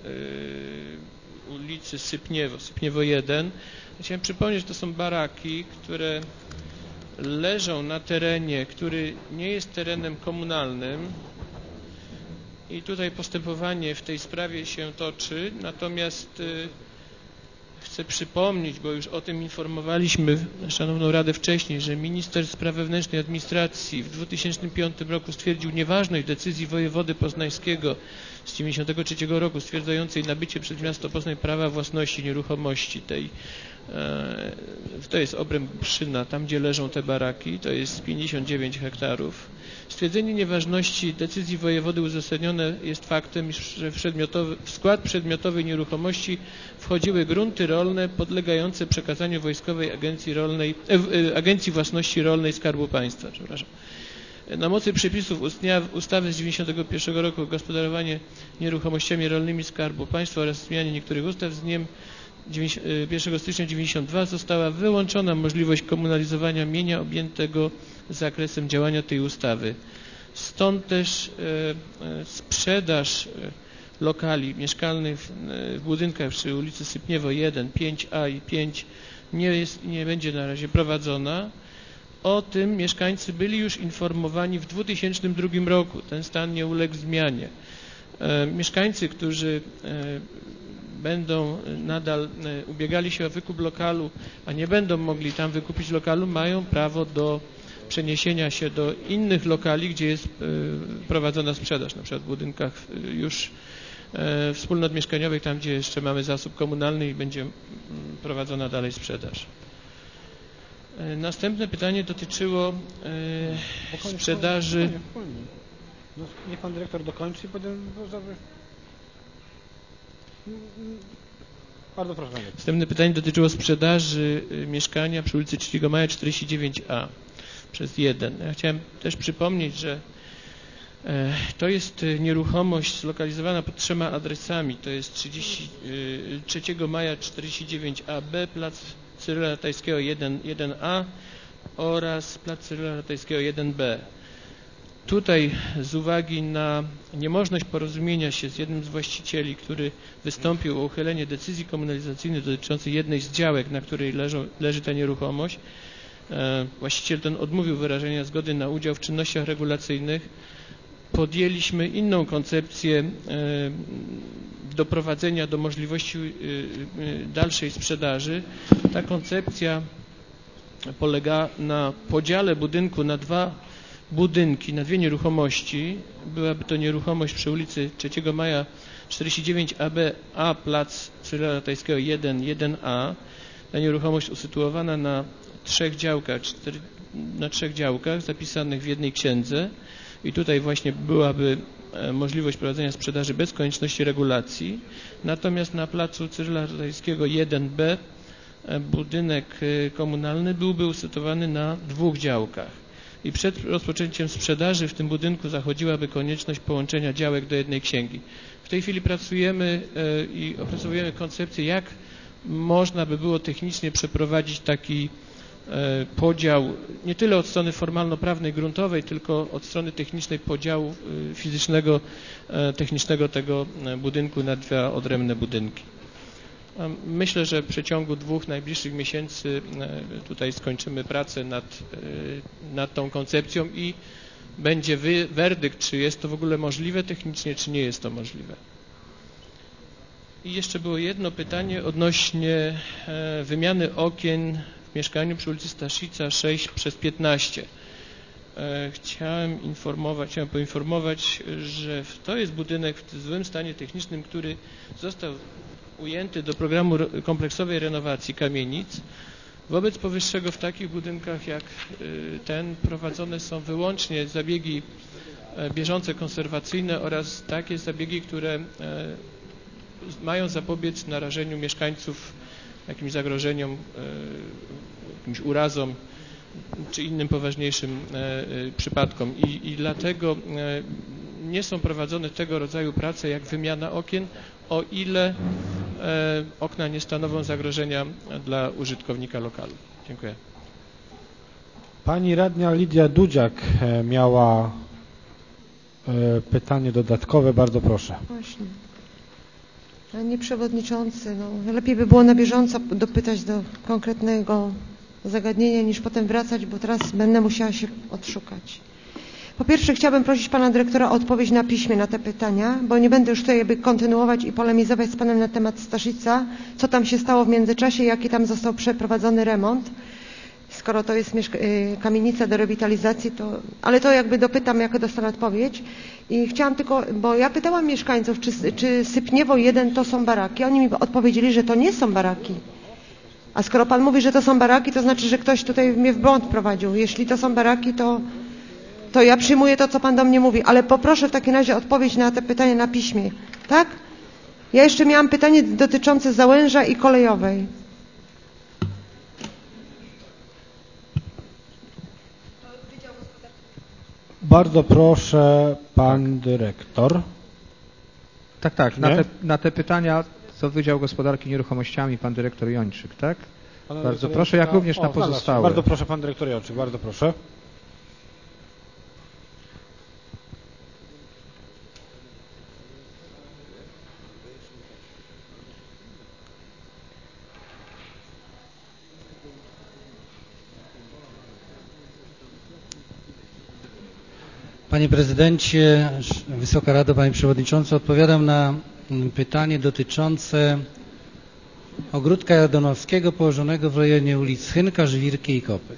ulicy Sypniewo 1, chciałem przypomnieć, że to są baraki, które leżą na terenie, który nie jest terenem komunalnym i tutaj postępowanie w tej sprawie się toczy, natomiast chcę przypomnieć, bo już o tym informowaliśmy Szanowną Radę wcześniej, że minister spraw wewnętrznych i administracji w 2005 roku stwierdził nieważność decyzji wojewody poznańskiego z 1993 roku stwierdzającej nabycie przez miasto Poznań prawa własności nieruchomości tej, to jest obręb Brzyna, tam gdzie leżą te baraki, to jest 59 hektarów. Stwierdzenie nieważności decyzji wojewody uzasadnione jest faktem, iż w skład przedmiotowej nieruchomości wchodziły grunty rolne podlegające przekazaniu Wojskowej Agencji Własności Rolnej Skarbu Państwa. Na mocy przepisów ustawy z 1991 roku o gospodarowaniu nieruchomościami rolnymi Skarbu Państwa oraz zmianie niektórych ustaw z dniem 1 stycznia 1992 została wyłączona możliwość komunalizowania mienia objętego zakresem działania tej ustawy. Stąd też sprzedaż lokali mieszkalnych w budynkach przy ulicy Sypniewo 1, 5A i 5 nie będzie na razie prowadzona. O tym mieszkańcy byli już informowani w 2002 roku. Ten stan nie uległ zmianie. Mieszkańcy, którzy będą nadal ubiegali się o wykup lokalu, a nie będą mogli tam wykupić lokalu, mają prawo do przeniesienia się do innych lokali, gdzie jest prowadzona sprzedaż, na przykład w budynkach już wspólnot mieszkaniowych, tam gdzie jeszcze mamy zasób komunalny i będzie prowadzona dalej sprzedaż. Następne pytanie dotyczyło sprzedaży... No, niech pan dyrektor dokończy i potem... Bardzo proszę. Następne pytanie dotyczyło sprzedaży mieszkania przy ulicy 3 Maja 49A przez 1. Ja chciałem też przypomnieć, że to jest nieruchomość zlokalizowana pod 3 adresami. To jest 3 Maja 49AB, plac Cyryla Ratajskiego 1A oraz plac Cyryla Ratajskiego 1B. Tutaj z uwagi na niemożność porozumienia się z jednym z właścicieli, który wystąpił o uchylenie decyzji komunalizacyjnej dotyczącej jednej z działek, na której leży ta nieruchomość, właściciel ten odmówił wyrażenia zgody na udział w czynnościach regulacyjnych. Podjęliśmy inną koncepcję doprowadzenia do możliwości dalszej sprzedaży. Ta koncepcja polega na podziale budynku na dwa budynki, na dwie nieruchomości. Byłaby to nieruchomość przy ulicy 3 Maja 49AB, a plac Cyryla Ratajskiego 1A. Ta nieruchomość usytuowana na trzech działkach zapisanych w jednej księdze i tutaj właśnie byłaby możliwość prowadzenia sprzedaży bez konieczności regulacji. Natomiast na placu Cyryla Ratajskiego 1B budynek komunalny byłby usytuowany na dwóch działkach. I przed rozpoczęciem sprzedaży w tym budynku zachodziłaby konieczność połączenia działek do jednej księgi. W tej chwili pracujemy i opracowujemy koncepcję, jak można by było technicznie przeprowadzić taki podział, nie tyle od strony formalno-prawnej, gruntowej, tylko od strony technicznej podziału fizycznego, technicznego tego budynku na dwa odrębne budynki. Myślę, że w przeciągu 2 najbliższych miesięcy tutaj skończymy pracę nad tą koncepcją i będzie werdykt, czy jest to w ogóle możliwe technicznie, czy nie jest to możliwe. I jeszcze było jedno pytanie odnośnie wymiany okien w mieszkaniu przy ulicy Staszica 6/15. Chciałem poinformować, że to jest budynek w złym stanie technicznym, który został ujęty do programu kompleksowej renowacji kamienic. Wobec powyższego w takich budynkach jak ten prowadzone są wyłącznie zabiegi bieżące konserwacyjne oraz takie zabiegi, które mają zapobiec narażeniu mieszkańców jakimś zagrożeniom, jakimś urazom czy innym poważniejszym przypadkom i dlatego nie są prowadzone tego rodzaju prace jak wymiana okien, o ile okna nie stanowią zagrożenia dla użytkownika lokalu. Dziękuję. Pani radnia Lidia Dudziak miała pytanie dodatkowe. Bardzo proszę. Właśnie. Panie Przewodniczący, no, lepiej by było na bieżąco dopytać do konkretnego zagadnienia niż potem wracać, bo teraz będę musiała się odszukać. Po pierwsze chciałabym prosić Pana Dyrektora o odpowiedź na piśmie na te pytania, bo nie będę już tutaj jakby kontynuować i polemizować z Panem na temat Staszica, co tam się stało w międzyczasie, jaki tam został przeprowadzony remont. Skoro to jest kamienica do rewitalizacji, ale to jakby dopytam, jako dostanę odpowiedź. I chciałam tylko, bo ja pytałam mieszkańców, czy Sypniewo 1 to są baraki. Oni mi odpowiedzieli, że to nie są baraki. A skoro pan mówi, że to są baraki, to znaczy, że ktoś tutaj mnie w błąd prowadził. Jeśli to są baraki, to ja przyjmuję to, co pan do mnie mówi. Ale poproszę w takim razie odpowiedź na te pytania na piśmie. Tak? Ja jeszcze miałam pytanie dotyczące Załęża i Kolejowej. Bardzo proszę, pan dyrektor. Tak. Na te pytania, co Wydział Gospodarki Nieruchomościami, pan dyrektor Jończyk, tak? Bardzo proszę, jak również na pozostałe. Bardzo proszę, pan dyrektor Jończyk, bardzo proszę. Panie Prezydencie, Wysoka Rado, Panie Przewodniczący, odpowiadam na pytanie dotyczące ogródka jordanowskiego położonego w rejonie ulic Chynka, Żwirki i Kopy.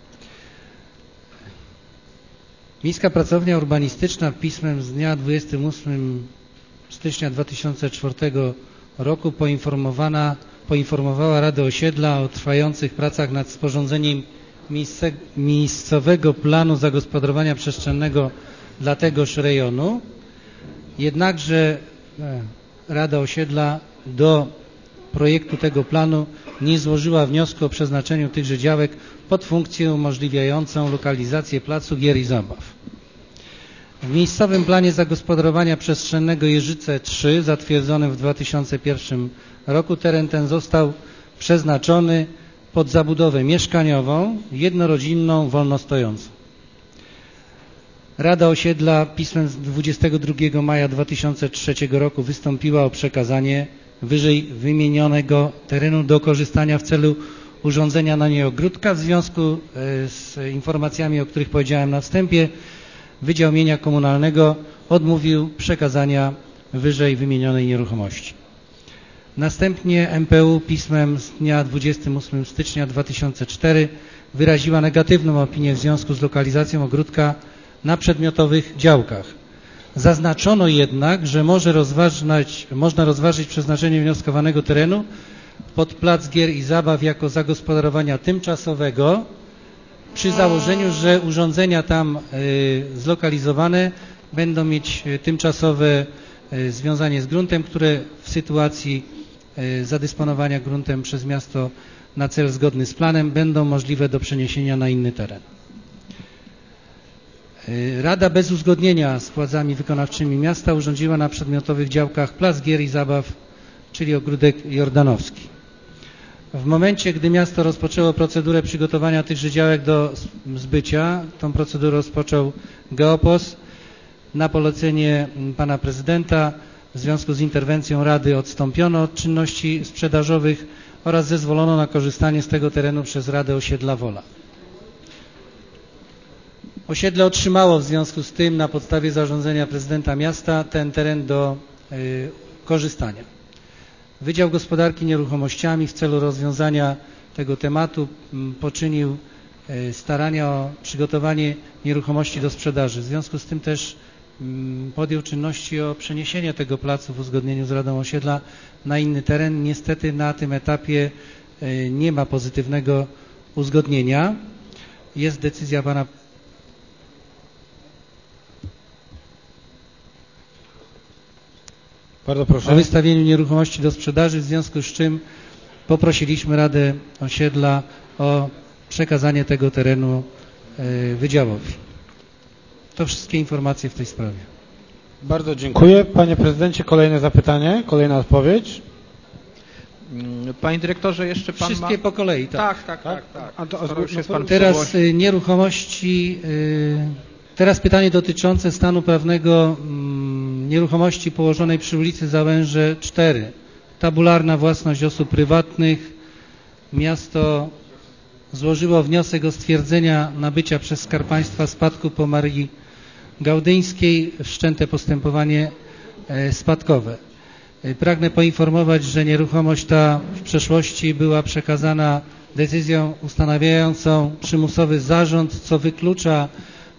Miejska Pracownia Urbanistyczna pismem z dnia 28 stycznia 2004 roku poinformowała Radę Osiedla o trwających pracach nad sporządzeniem miejscowego planu zagospodarowania przestrzennego dla tegoż rejonu. Jednakże Rada Osiedla do projektu tego planu nie złożyła wniosku o przeznaczeniu tychże działek pod funkcję umożliwiającą lokalizację placu gier i zabaw. W miejscowym planie zagospodarowania przestrzennego Jeżyce 3 zatwierdzonym w 2001 roku teren ten został przeznaczony pod zabudowę mieszkaniową, jednorodzinną, wolnostojącą. Rada Osiedla pismem z 22 maja 2003 roku wystąpiła o przekazanie wyżej wymienionego terenu do korzystania w celu urządzenia na niej ogródka. W związku z informacjami, o których powiedziałem na wstępie, Wydział Mienia Komunalnego odmówił przekazania wyżej wymienionej nieruchomości. Następnie MPU pismem z dnia 28 stycznia 2004 wyraziła negatywną opinię w związku z lokalizacją ogródka na przedmiotowych działkach. Zaznaczono jednak, że można rozważyć przeznaczenie wnioskowanego terenu pod plac gier i zabaw jako zagospodarowania tymczasowego przy założeniu, że urządzenia tam zlokalizowane będą mieć tymczasowe związanie z gruntem, które w sytuacji zadysponowania gruntem przez miasto na cel zgodny z planem będą możliwe do przeniesienia na inny teren. Rada bez uzgodnienia z władzami wykonawczymi miasta urządziła na przedmiotowych działkach plac gier i zabaw, czyli ogródek jordanowski. W momencie, gdy miasto rozpoczęło procedurę przygotowania tychże działek do zbycia, tą procedurę rozpoczął Geopos. Na polecenie pana prezydenta w związku z interwencją Rady odstąpiono od czynności sprzedażowych oraz zezwolono na korzystanie z tego terenu przez Radę Osiedla Wola. Osiedle otrzymało w związku z tym na podstawie zarządzenia prezydenta miasta ten teren do korzystania. Wydział Gospodarki Nieruchomościami w celu rozwiązania tego tematu poczynił starania o przygotowanie nieruchomości do sprzedaży. W związku z tym też podjął czynności o przeniesienie tego placu w uzgodnieniu z Radą Osiedla na inny teren. Niestety na tym etapie nie ma pozytywnego uzgodnienia. Jest decyzja pana o wystawieniu nieruchomości do sprzedaży, w związku z czym poprosiliśmy Radę Osiedla o przekazanie tego terenu wydziałowi. To wszystkie informacje w tej sprawie. Bardzo dziękuję. Panie prezydencie, kolejne zapytanie, kolejna odpowiedź. Panie dyrektorze, jeszcze pan wszystkie po kolei, tak. Tak. Teraz nieruchomości, teraz pytanie dotyczące stanu prawnego nieruchomości położonej przy ulicy Załęże 4. Tabularna własność osób prywatnych. Miasto złożyło wniosek o stwierdzenia nabycia przez Skarb Państwa spadku po Marii Gaudyńskiej, wszczęte postępowanie spadkowe. Pragnę poinformować, że nieruchomość ta w przeszłości była przekazana decyzją ustanawiającą przymusowy zarząd, co wyklucza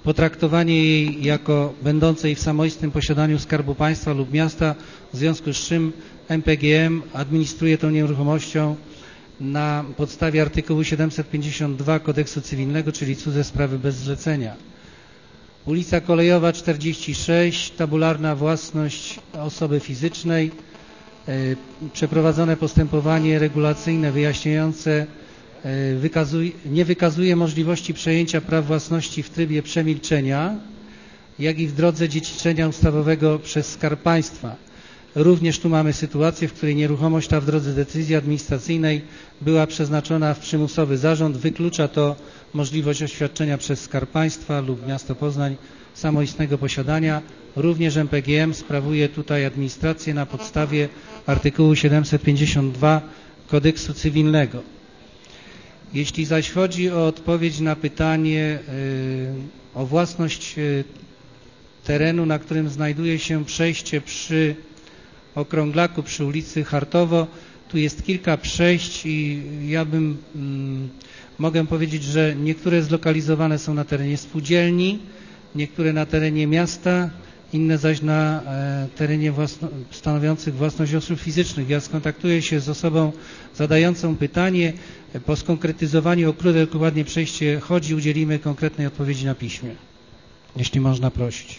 potraktowanie jej jako będącej w samoistnym posiadaniu Skarbu Państwa lub miasta, w związku z czym MPGM administruje tą nieruchomością na podstawie artykułu 752 Kodeksu Cywilnego, czyli cudze sprawy bez zlecenia. Ulica Kolejowa 46, tabularna własność osoby fizycznej, przeprowadzone postępowanie regulacyjne wyjaśniające nie wykazuje możliwości przejęcia praw własności w trybie przemilczenia, jak i w drodze dziedziczenia ustawowego przez Skarb Państwa. Również tu mamy sytuację, w której nieruchomość ta w drodze decyzji administracyjnej była przeznaczona w przymusowy zarząd. Wyklucza to możliwość oświadczenia przez Skarb Państwa lub miasto Poznań samoistnego posiadania. Również MPGM sprawuje tutaj administrację na podstawie artykułu 752 Kodeksu Cywilnego. Jeśli zaś chodzi o odpowiedź na pytanie o własność terenu, na którym znajduje się przejście przy okrąglaku przy ulicy Hartowo, tu jest kilka przejść i ja mogę powiedzieć, że niektóre zlokalizowane są na terenie spółdzielni, niektóre na terenie miasta, inne zaś na terenie stanowiących własność osób fizycznych. Ja skontaktuję się z osobą zadającą pytanie. Po skonkretyzowaniu, o które dokładnie przejście chodzi, udzielimy konkretnej odpowiedzi na piśmie, jeśli można prosić.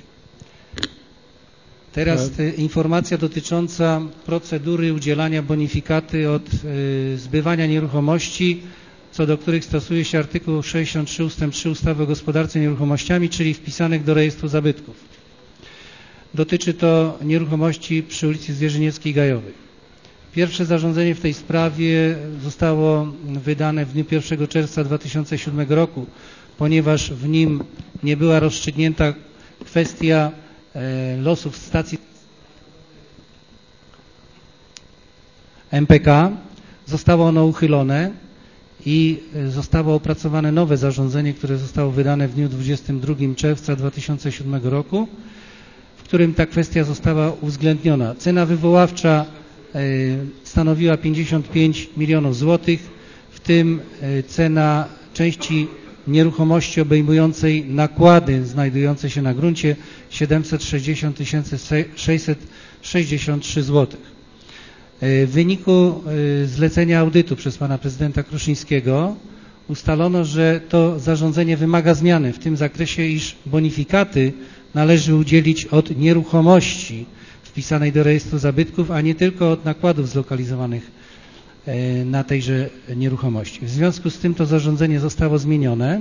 Teraz informacja dotycząca procedury udzielania bonifikaty od zbywania nieruchomości, co do których stosuje się artykuł 63 ust. 3 ustawy o gospodarce nieruchomościami, czyli wpisanych do rejestru zabytków. Dotyczy to nieruchomości przy ulicy Zwierzynieckiej Gajowej. Pierwsze zarządzenie w tej sprawie zostało wydane w dniu 1 czerwca 2007 roku, ponieważ w nim nie była rozstrzygnięta kwestia losów stacji MPK. Zostało ono uchylone i zostało opracowane nowe zarządzenie, które zostało wydane w dniu 22 czerwca 2007 roku, w którym ta kwestia została uwzględniona. Cena wywoławcza stanowiła 55 milionów złotych, w tym cena części nieruchomości obejmującej nakłady znajdujące się na gruncie 760 663 zł. W wyniku zlecenia audytu przez pana prezydenta Kruszyńskiego ustalono, że to zarządzenie wymaga zmiany w tym zakresie, iż bonifikaty należy udzielić od nieruchomości wpisanej do rejestru zabytków, a nie tylko od nakładów zlokalizowanych na tejże nieruchomości. W związku z tym to zarządzenie zostało zmienione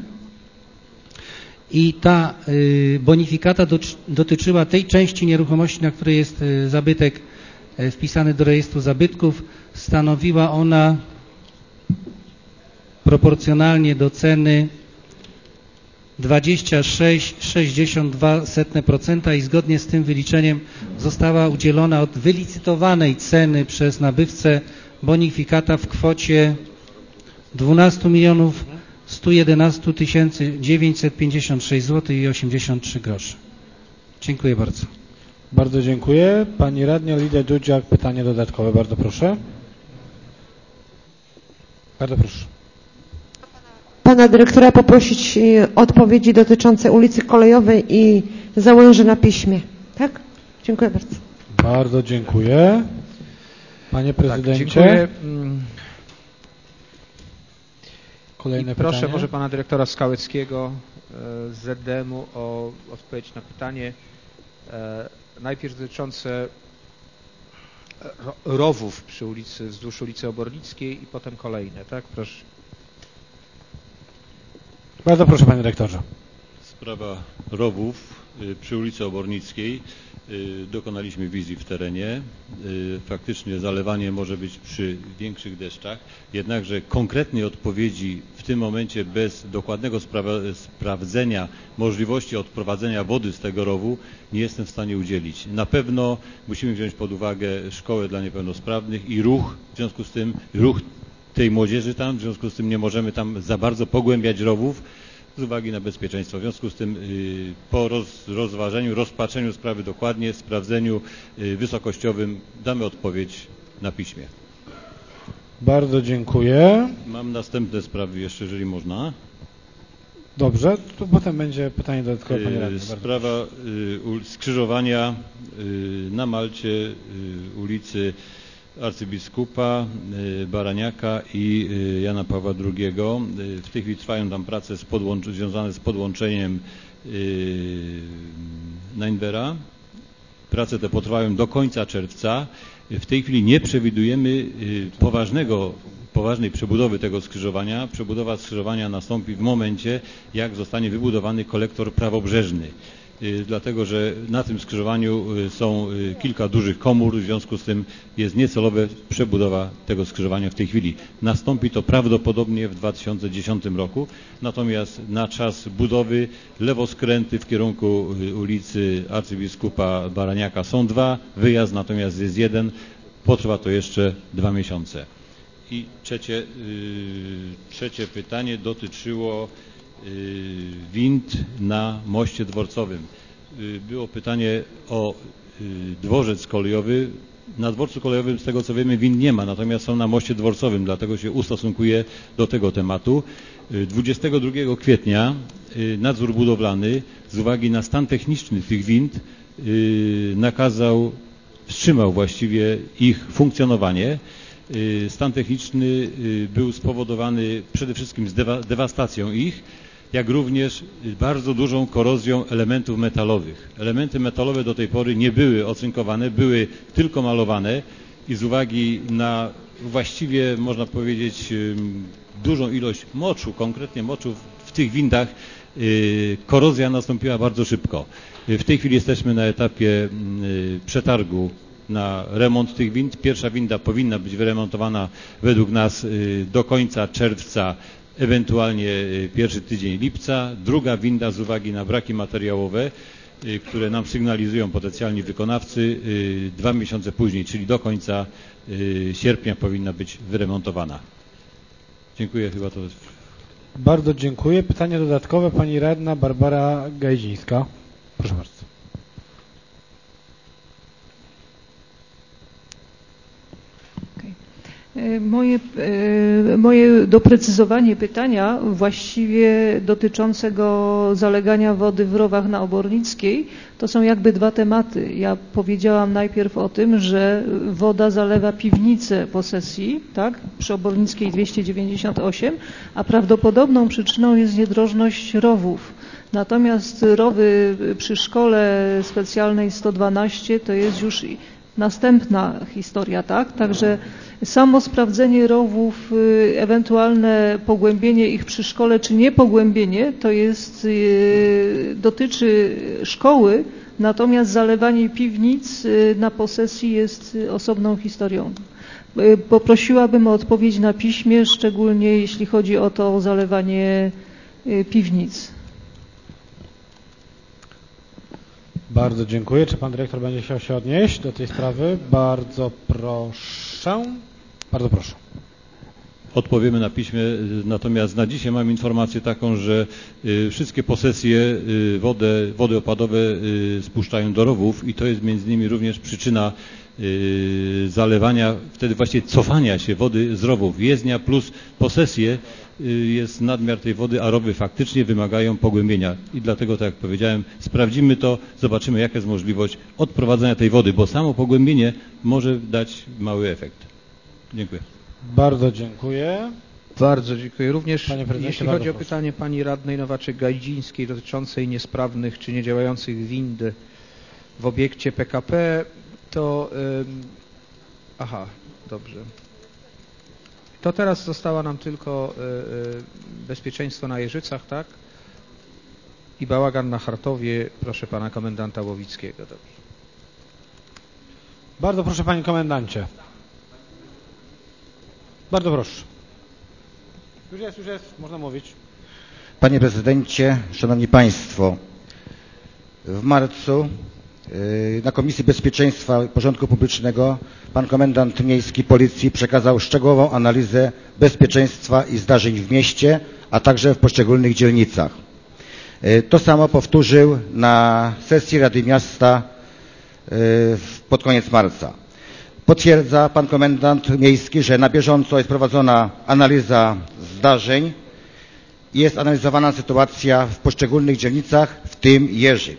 i ta bonifikata dotyczyła tej części nieruchomości, na której jest zabytek wpisany do rejestru zabytków. Stanowiła ona proporcjonalnie do ceny 26,62% i zgodnie z tym wyliczeniem została udzielona od wylicytowanej ceny przez nabywcę bonifikata w kwocie 12 111 956 zł i 83 grosze. Dziękuję bardzo. Bardzo dziękuję. Pani radnia Lidia Dudziak, pytanie dodatkowe. Bardzo proszę. Bardzo proszę. Pana dyrektora poprosić o odpowiedzi dotyczące ulicy Kolejowej i Załęży na piśmie. Tak? Dziękuję bardzo. Bardzo dziękuję. Panie prezydencie. Tak, dziękuję. Kolejne proszę pytanie. może pana dyrektora Skałeckiego z ZDM-u o odpowiedź na pytanie najpierw dotyczące rowów przy ulicy, wzdłuż ulicy Obornickiej i potem kolejne, tak? Proszę. Bardzo proszę, panie dyrektorze. Sprawa rowów przy ulicy Obornickiej. Dokonaliśmy wizji w terenie. Faktycznie zalewanie może być przy większych deszczach, jednakże konkretnej odpowiedzi w tym momencie bez dokładnego sprawdzenia możliwości odprowadzenia wody z tego rowu nie jestem w stanie udzielić. Na pewno musimy wziąć pod uwagę szkołę dla niepełnosprawnych i ruch, w związku z tym ruch tej młodzieży tam, w związku z tym nie możemy tam za bardzo pogłębiać rowów z uwagi na bezpieczeństwo. W związku z tym po rozważeniu, rozpatrzeniu sprawy dokładnie, sprawdzeniu wysokościowym damy odpowiedź na piśmie. Bardzo dziękuję. Mam następne sprawy jeszcze, jeżeli można. Dobrze, to potem będzie pytanie dodatkowe, panie radny. Sprawa skrzyżowania na Malcie ulicy arcybiskupa Baraniaka i Jana Pawła II. W tej chwili trwają tam prace związane z podłączeniem Nainbera. Prace te potrwają do końca czerwca. W tej chwili nie przewidujemy poważnej przebudowy tego skrzyżowania. Przebudowa skrzyżowania nastąpi w momencie, jak zostanie wybudowany kolektor prawobrzeżny. Dlatego, że na tym skrzyżowaniu są kilka dużych komór, w związku z tym jest niecelowa przebudowa tego skrzyżowania w tej chwili. Nastąpi to prawdopodobnie w 2010 roku, natomiast na czas budowy lewoskręty w kierunku ulicy arcybiskupa Baraniaka są dwa, wyjazd natomiast jest jeden, potrwa to jeszcze 2 miesiące. I trzecie pytanie dotyczyło wind na moście dworcowym. Było pytanie o dworzec kolejowy. Na dworcu kolejowym, z tego co wiemy, wind nie ma, natomiast są na moście dworcowym, dlatego się ustosunkuję do tego tematu. 22 kwietnia nadzór budowlany z uwagi na stan techniczny tych wind wstrzymał właściwie ich funkcjonowanie. Stan techniczny był spowodowany przede wszystkim z dewastacją ich, jak również bardzo dużą korozją elementów metalowych. Elementy metalowe do tej pory nie były ocynkowane, były tylko malowane i z uwagi na właściwie, można powiedzieć, dużą ilość moczu, konkretnie moczu w tych windach, korozja nastąpiła bardzo szybko. W tej chwili jesteśmy na etapie przetargu na remont tych wind. Pierwsza winda powinna być wyremontowana według nas do końca czerwca, ewentualnie pierwszy tydzień lipca. Druga winda z uwagi na braki materiałowe, które nam sygnalizują potencjalni wykonawcy, 2 miesiące później, czyli do końca sierpnia powinna być wyremontowana. Dziękuję, chyba to jest. Bardzo dziękuję. Pytanie dodatkowe, pani radna Barbara Gajdzińska. Proszę bardzo. Moje doprecyzowanie pytania właściwie dotyczącego zalegania wody w rowach na Obornickiej to są jakby dwa tematy. Ja powiedziałam najpierw o tym, że woda zalewa piwnicę posesji, tak, przy Obornickiej 298, a prawdopodobną przyczyną jest niedrożność rowów. Natomiast rowy przy szkole specjalnej 112 to jest już następna historia, tak? Także samo sprawdzenie rowów, ewentualne pogłębienie ich przy szkole, czy nie pogłębienie, to jest, dotyczy szkoły, natomiast zalewanie piwnic na posesji jest osobną historią. Poprosiłabym o odpowiedź na piśmie, szczególnie jeśli chodzi o to zalewanie piwnic. Bardzo dziękuję. Czy pan dyrektor będzie chciał się odnieść do tej sprawy? Bardzo proszę. Bardzo proszę. Odpowiemy na piśmie, natomiast na dzisiaj mam informację taką, że wszystkie posesje wody opadowe spuszczają do rowów i to jest między innymi również przyczyna zalewania, wtedy właściwie cofania się wody z rowów. Jezdnia plus posesje jest nadmiar tej wody, a rowy faktycznie wymagają pogłębienia i dlatego, tak jak powiedziałem, sprawdzimy to, zobaczymy jaka jest możliwość odprowadzenia tej wody, bo samo pogłębienie może dać mały efekt. Dziękuję. Bardzo dziękuję. Bardzo dziękuję. Również jeśli chodzi o pytanie pani radnej Nowaczek-Gajdzińskiej dotyczącej niesprawnych czy niedziałających wind w obiekcie PKP, to aha, dobrze. To teraz została nam tylko bezpieczeństwo na Jeżycach, tak? I bałagan na Chartowie, proszę pana komendanta Łowickiego. Dobrze. Bardzo proszę, panie komendancie. Bardzo proszę. Już jest, można mówić. Panie prezydencie, szanowni państwo, w marcu na Komisji Bezpieczeństwa i Porządku Publicznego pan komendant miejski Policji przekazał szczegółową analizę bezpieczeństwa i zdarzeń w mieście, a także w poszczególnych dzielnicach. To samo powtórzył na sesji Rady Miasta pod koniec marca. Potwierdza pan komendant miejski, że na bieżąco jest prowadzona analiza zdarzeń jest analizowana sytuacja w poszczególnych dzielnicach, w tym Jeżyc.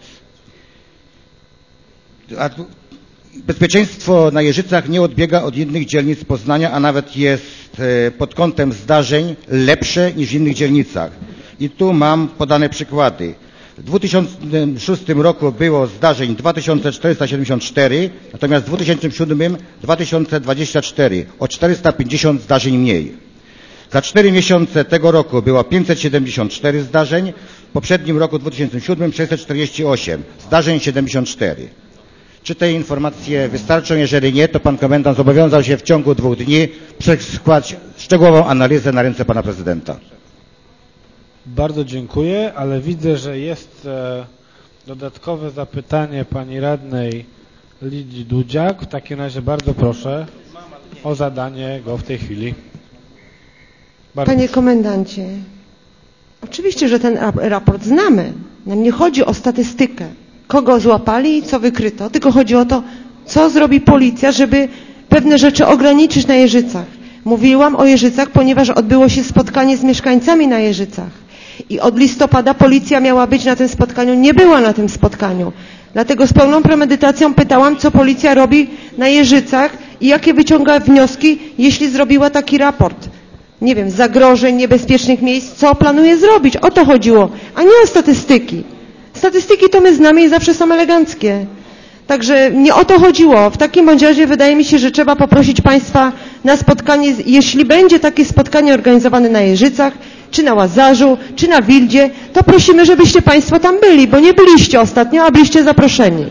Bezpieczeństwo na Jeżycach nie odbiega od innych dzielnic Poznania, a nawet jest pod kątem zdarzeń lepsze niż w innych dzielnicach. I tu mam podane przykłady. W 2006 roku było zdarzeń 2474, natomiast w 2007 2024, o 450 zdarzeń mniej. Za 4 miesiące tego roku było 574 zdarzeń, w poprzednim roku 2007 648, zdarzeń 74. Czy te informacje wystarczą? Jeżeli nie, to pan komendant zobowiązał się w ciągu 2 dni przesłać szczegółową analizę na ręce pana prezydenta. Bardzo dziękuję, ale widzę, że jest dodatkowe zapytanie pani radnej Lidii Dudziak. W takim razie bardzo proszę o zadanie go w tej chwili. Panie komendancie, oczywiście, że ten raport znamy. Nam nie chodzi o statystykę, kogo złapali i co wykryto, tylko chodzi o to, co zrobi policja, żeby pewne rzeczy ograniczyć na Jeżycach. Mówiłam o Jeżycach, ponieważ odbyło się spotkanie z mieszkańcami na Jeżycach. I od listopada policja miała być na tym spotkaniu, nie była na tym spotkaniu. Dlatego z pełną premedytacją pytałam, co policja robi na Jeżycach i jakie wyciąga wnioski, jeśli zrobiła taki raport. Nie wiem, zagrożeń, niebezpiecznych miejsc, co planuje zrobić. O to chodziło, a nie o statystyki. Statystyki to my znamy i zawsze są eleganckie. Także nie o to chodziło. W takim bądź razie wydaje mi się, że trzeba poprosić Państwa na spotkanie, jeśli będzie takie spotkanie organizowane na Jeżycach, czy na Łazarzu, czy na Wildzie, to prosimy, żebyście Państwo tam byli, bo nie byliście ostatnio, a byliście zaproszeni.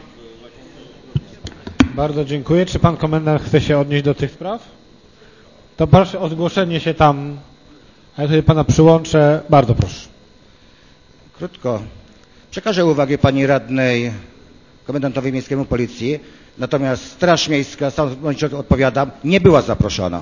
Bardzo dziękuję. Czy pan komendant chce się odnieść do tych spraw? To proszę o zgłoszenie się tam. A ja tutaj pana przyłączę. Bardzo proszę. Krótko. Przekażę uwagę pani radnej komendantowi miejskiemu policji, natomiast Straż Miejska, sam odpowiadam, nie była zaproszona.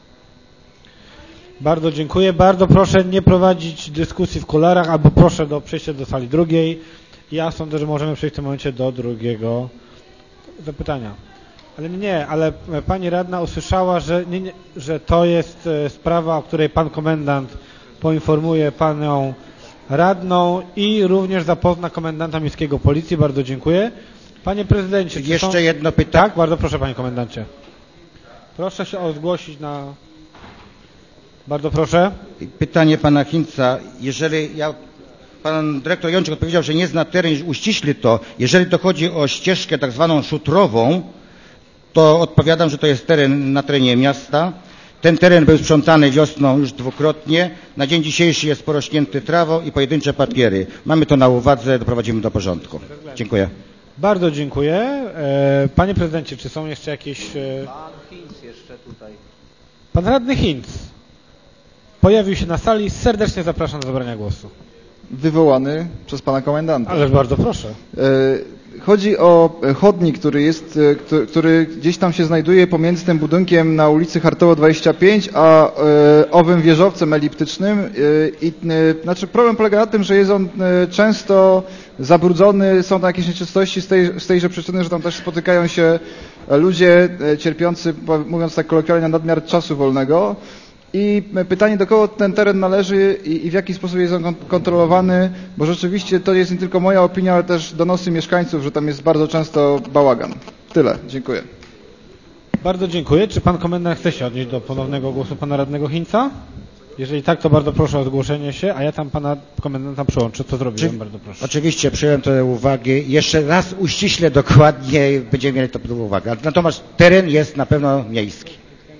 Bardzo dziękuję. Bardzo proszę nie prowadzić dyskusji w kularach, albo proszę do przejścia do sali drugiej. Ja sądzę, że możemy przejść w tym momencie do drugiego zapytania. Ale nie, ale pani radna usłyszała, że to jest sprawa, o której pan komendant poinformuje panią radną i również zapozna komendanta miejskiego policji. Bardzo dziękuję. Panie prezydencie, jeszcze jedno pytanie. Tak, bardzo proszę panie komendancie. Proszę się zgłosić na... Bardzo proszę. Pytanie pana Hinca. Jeżeli pan dyrektor Jączek odpowiedział, że nie zna teren, uściśli to. Jeżeli to chodzi o ścieżkę tak zwaną szutrową, to odpowiadam, że to jest teren na terenie miasta. Ten teren był sprzątany wiosną już dwukrotnie. Na dzień dzisiejszy jest porośnięty trawą i pojedyncze papiery. Mamy to na uwadze, doprowadzimy do porządku. Dziękuję. Bardzo dziękuję. Panie prezydencie, czy są jeszcze jakieś... Pan Hinz jeszcze tutaj. Pan radny Hinz pojawił się na sali. Serdecznie zapraszam do zabrania głosu. Wywołany przez pana komendanta. Ależ bardzo proszę. Chodzi o chodnik, który gdzieś tam się znajduje pomiędzy tym budynkiem na ulicy Hartowo 25, a owym wieżowcem eliptycznym. Znaczy problem polega na tym, że jest on często zabrudzony, są tam jakieś nieczystości z tejże przyczyny, że tam też spotykają się ludzie cierpiący, mówiąc tak kolokwialnie, na nadmiar czasu wolnego. I pytanie, do kogo ten teren należy i w jaki sposób jest on kontrolowany, bo rzeczywiście to jest nie tylko moja opinia, ale też donosy mieszkańców, że tam jest bardzo często bałagan. Tyle. Dziękuję. Bardzo dziękuję. Czy pan komendant chce się odnieść do ponownego głosu pana radnego Hinca? Jeżeli tak, to bardzo proszę o zgłoszenie się, a ja tam pana komendanta przyłączę. Co zrobiłem? Bardzo proszę. Oczywiście przyjąłem tę uwagę. Jeszcze raz uściśle dokładnie będziemy mieli to pod uwagę. Natomiast teren jest na pewno miejski.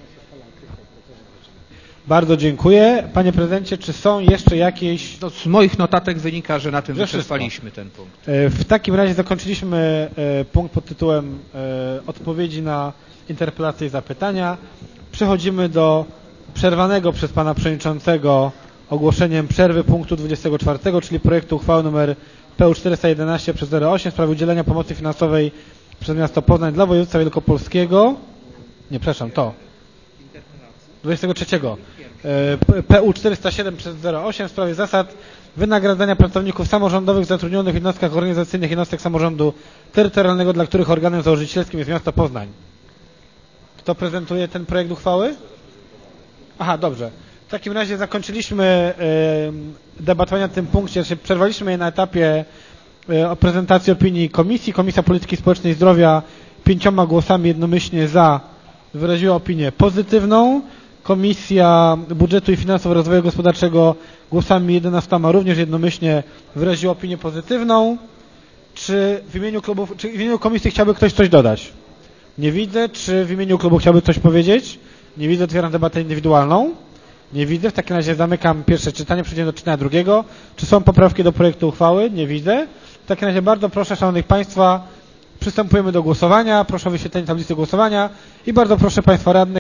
Bardzo dziękuję. Panie prezydencie, czy są jeszcze jakieś... No, z moich notatek wynika, że na tym wyczerpaliśmy ten punkt. W takim razie zakończyliśmy punkt pod tytułem odpowiedzi na interpelacje i zapytania. Przechodzimy do przerwanego przez pana przewodniczącego ogłoszeniem przerwy punktu 24, czyli projektu uchwały nr PU 411/08 w sprawie udzielenia pomocy finansowej przez miasto Poznań dla województwa wielkopolskiego. Nie, przepraszam, to 23. PU 407/08 w sprawie zasad wynagradzania pracowników samorządowych zatrudnionych w jednostkach organizacyjnych jednostek samorządu terytorialnego, dla których organem założycielskim jest miasto Poznań. Kto prezentuje ten projekt uchwały? Aha, dobrze. W takim razie zakończyliśmy debatowanie na tym punkcie, czyli przerwaliśmy je na etapie prezentacji opinii komisji. Komisja Polityki Społecznej i Zdrowia 5 głosami jednomyślnie za wyraziła opinię pozytywną. Komisja Budżetu i Finansów Rozwoju Gospodarczego głosami 11 również jednomyślnie wyraziła opinię pozytywną. Czy w imieniu komisji chciałby ktoś coś dodać? Nie widzę. Czy w imieniu klubu chciałby coś powiedzieć? Nie widzę. Otwieram debatę indywidualną. Nie widzę. W takim razie zamykam pierwsze czytanie. Przejdziemy do czytania drugiego. Czy są poprawki do projektu uchwały? Nie widzę. W takim razie bardzo proszę, szanownych państwa, przystępujemy do głosowania. Proszę o wyświetlenie tablicy głosowania i bardzo proszę państwa radnych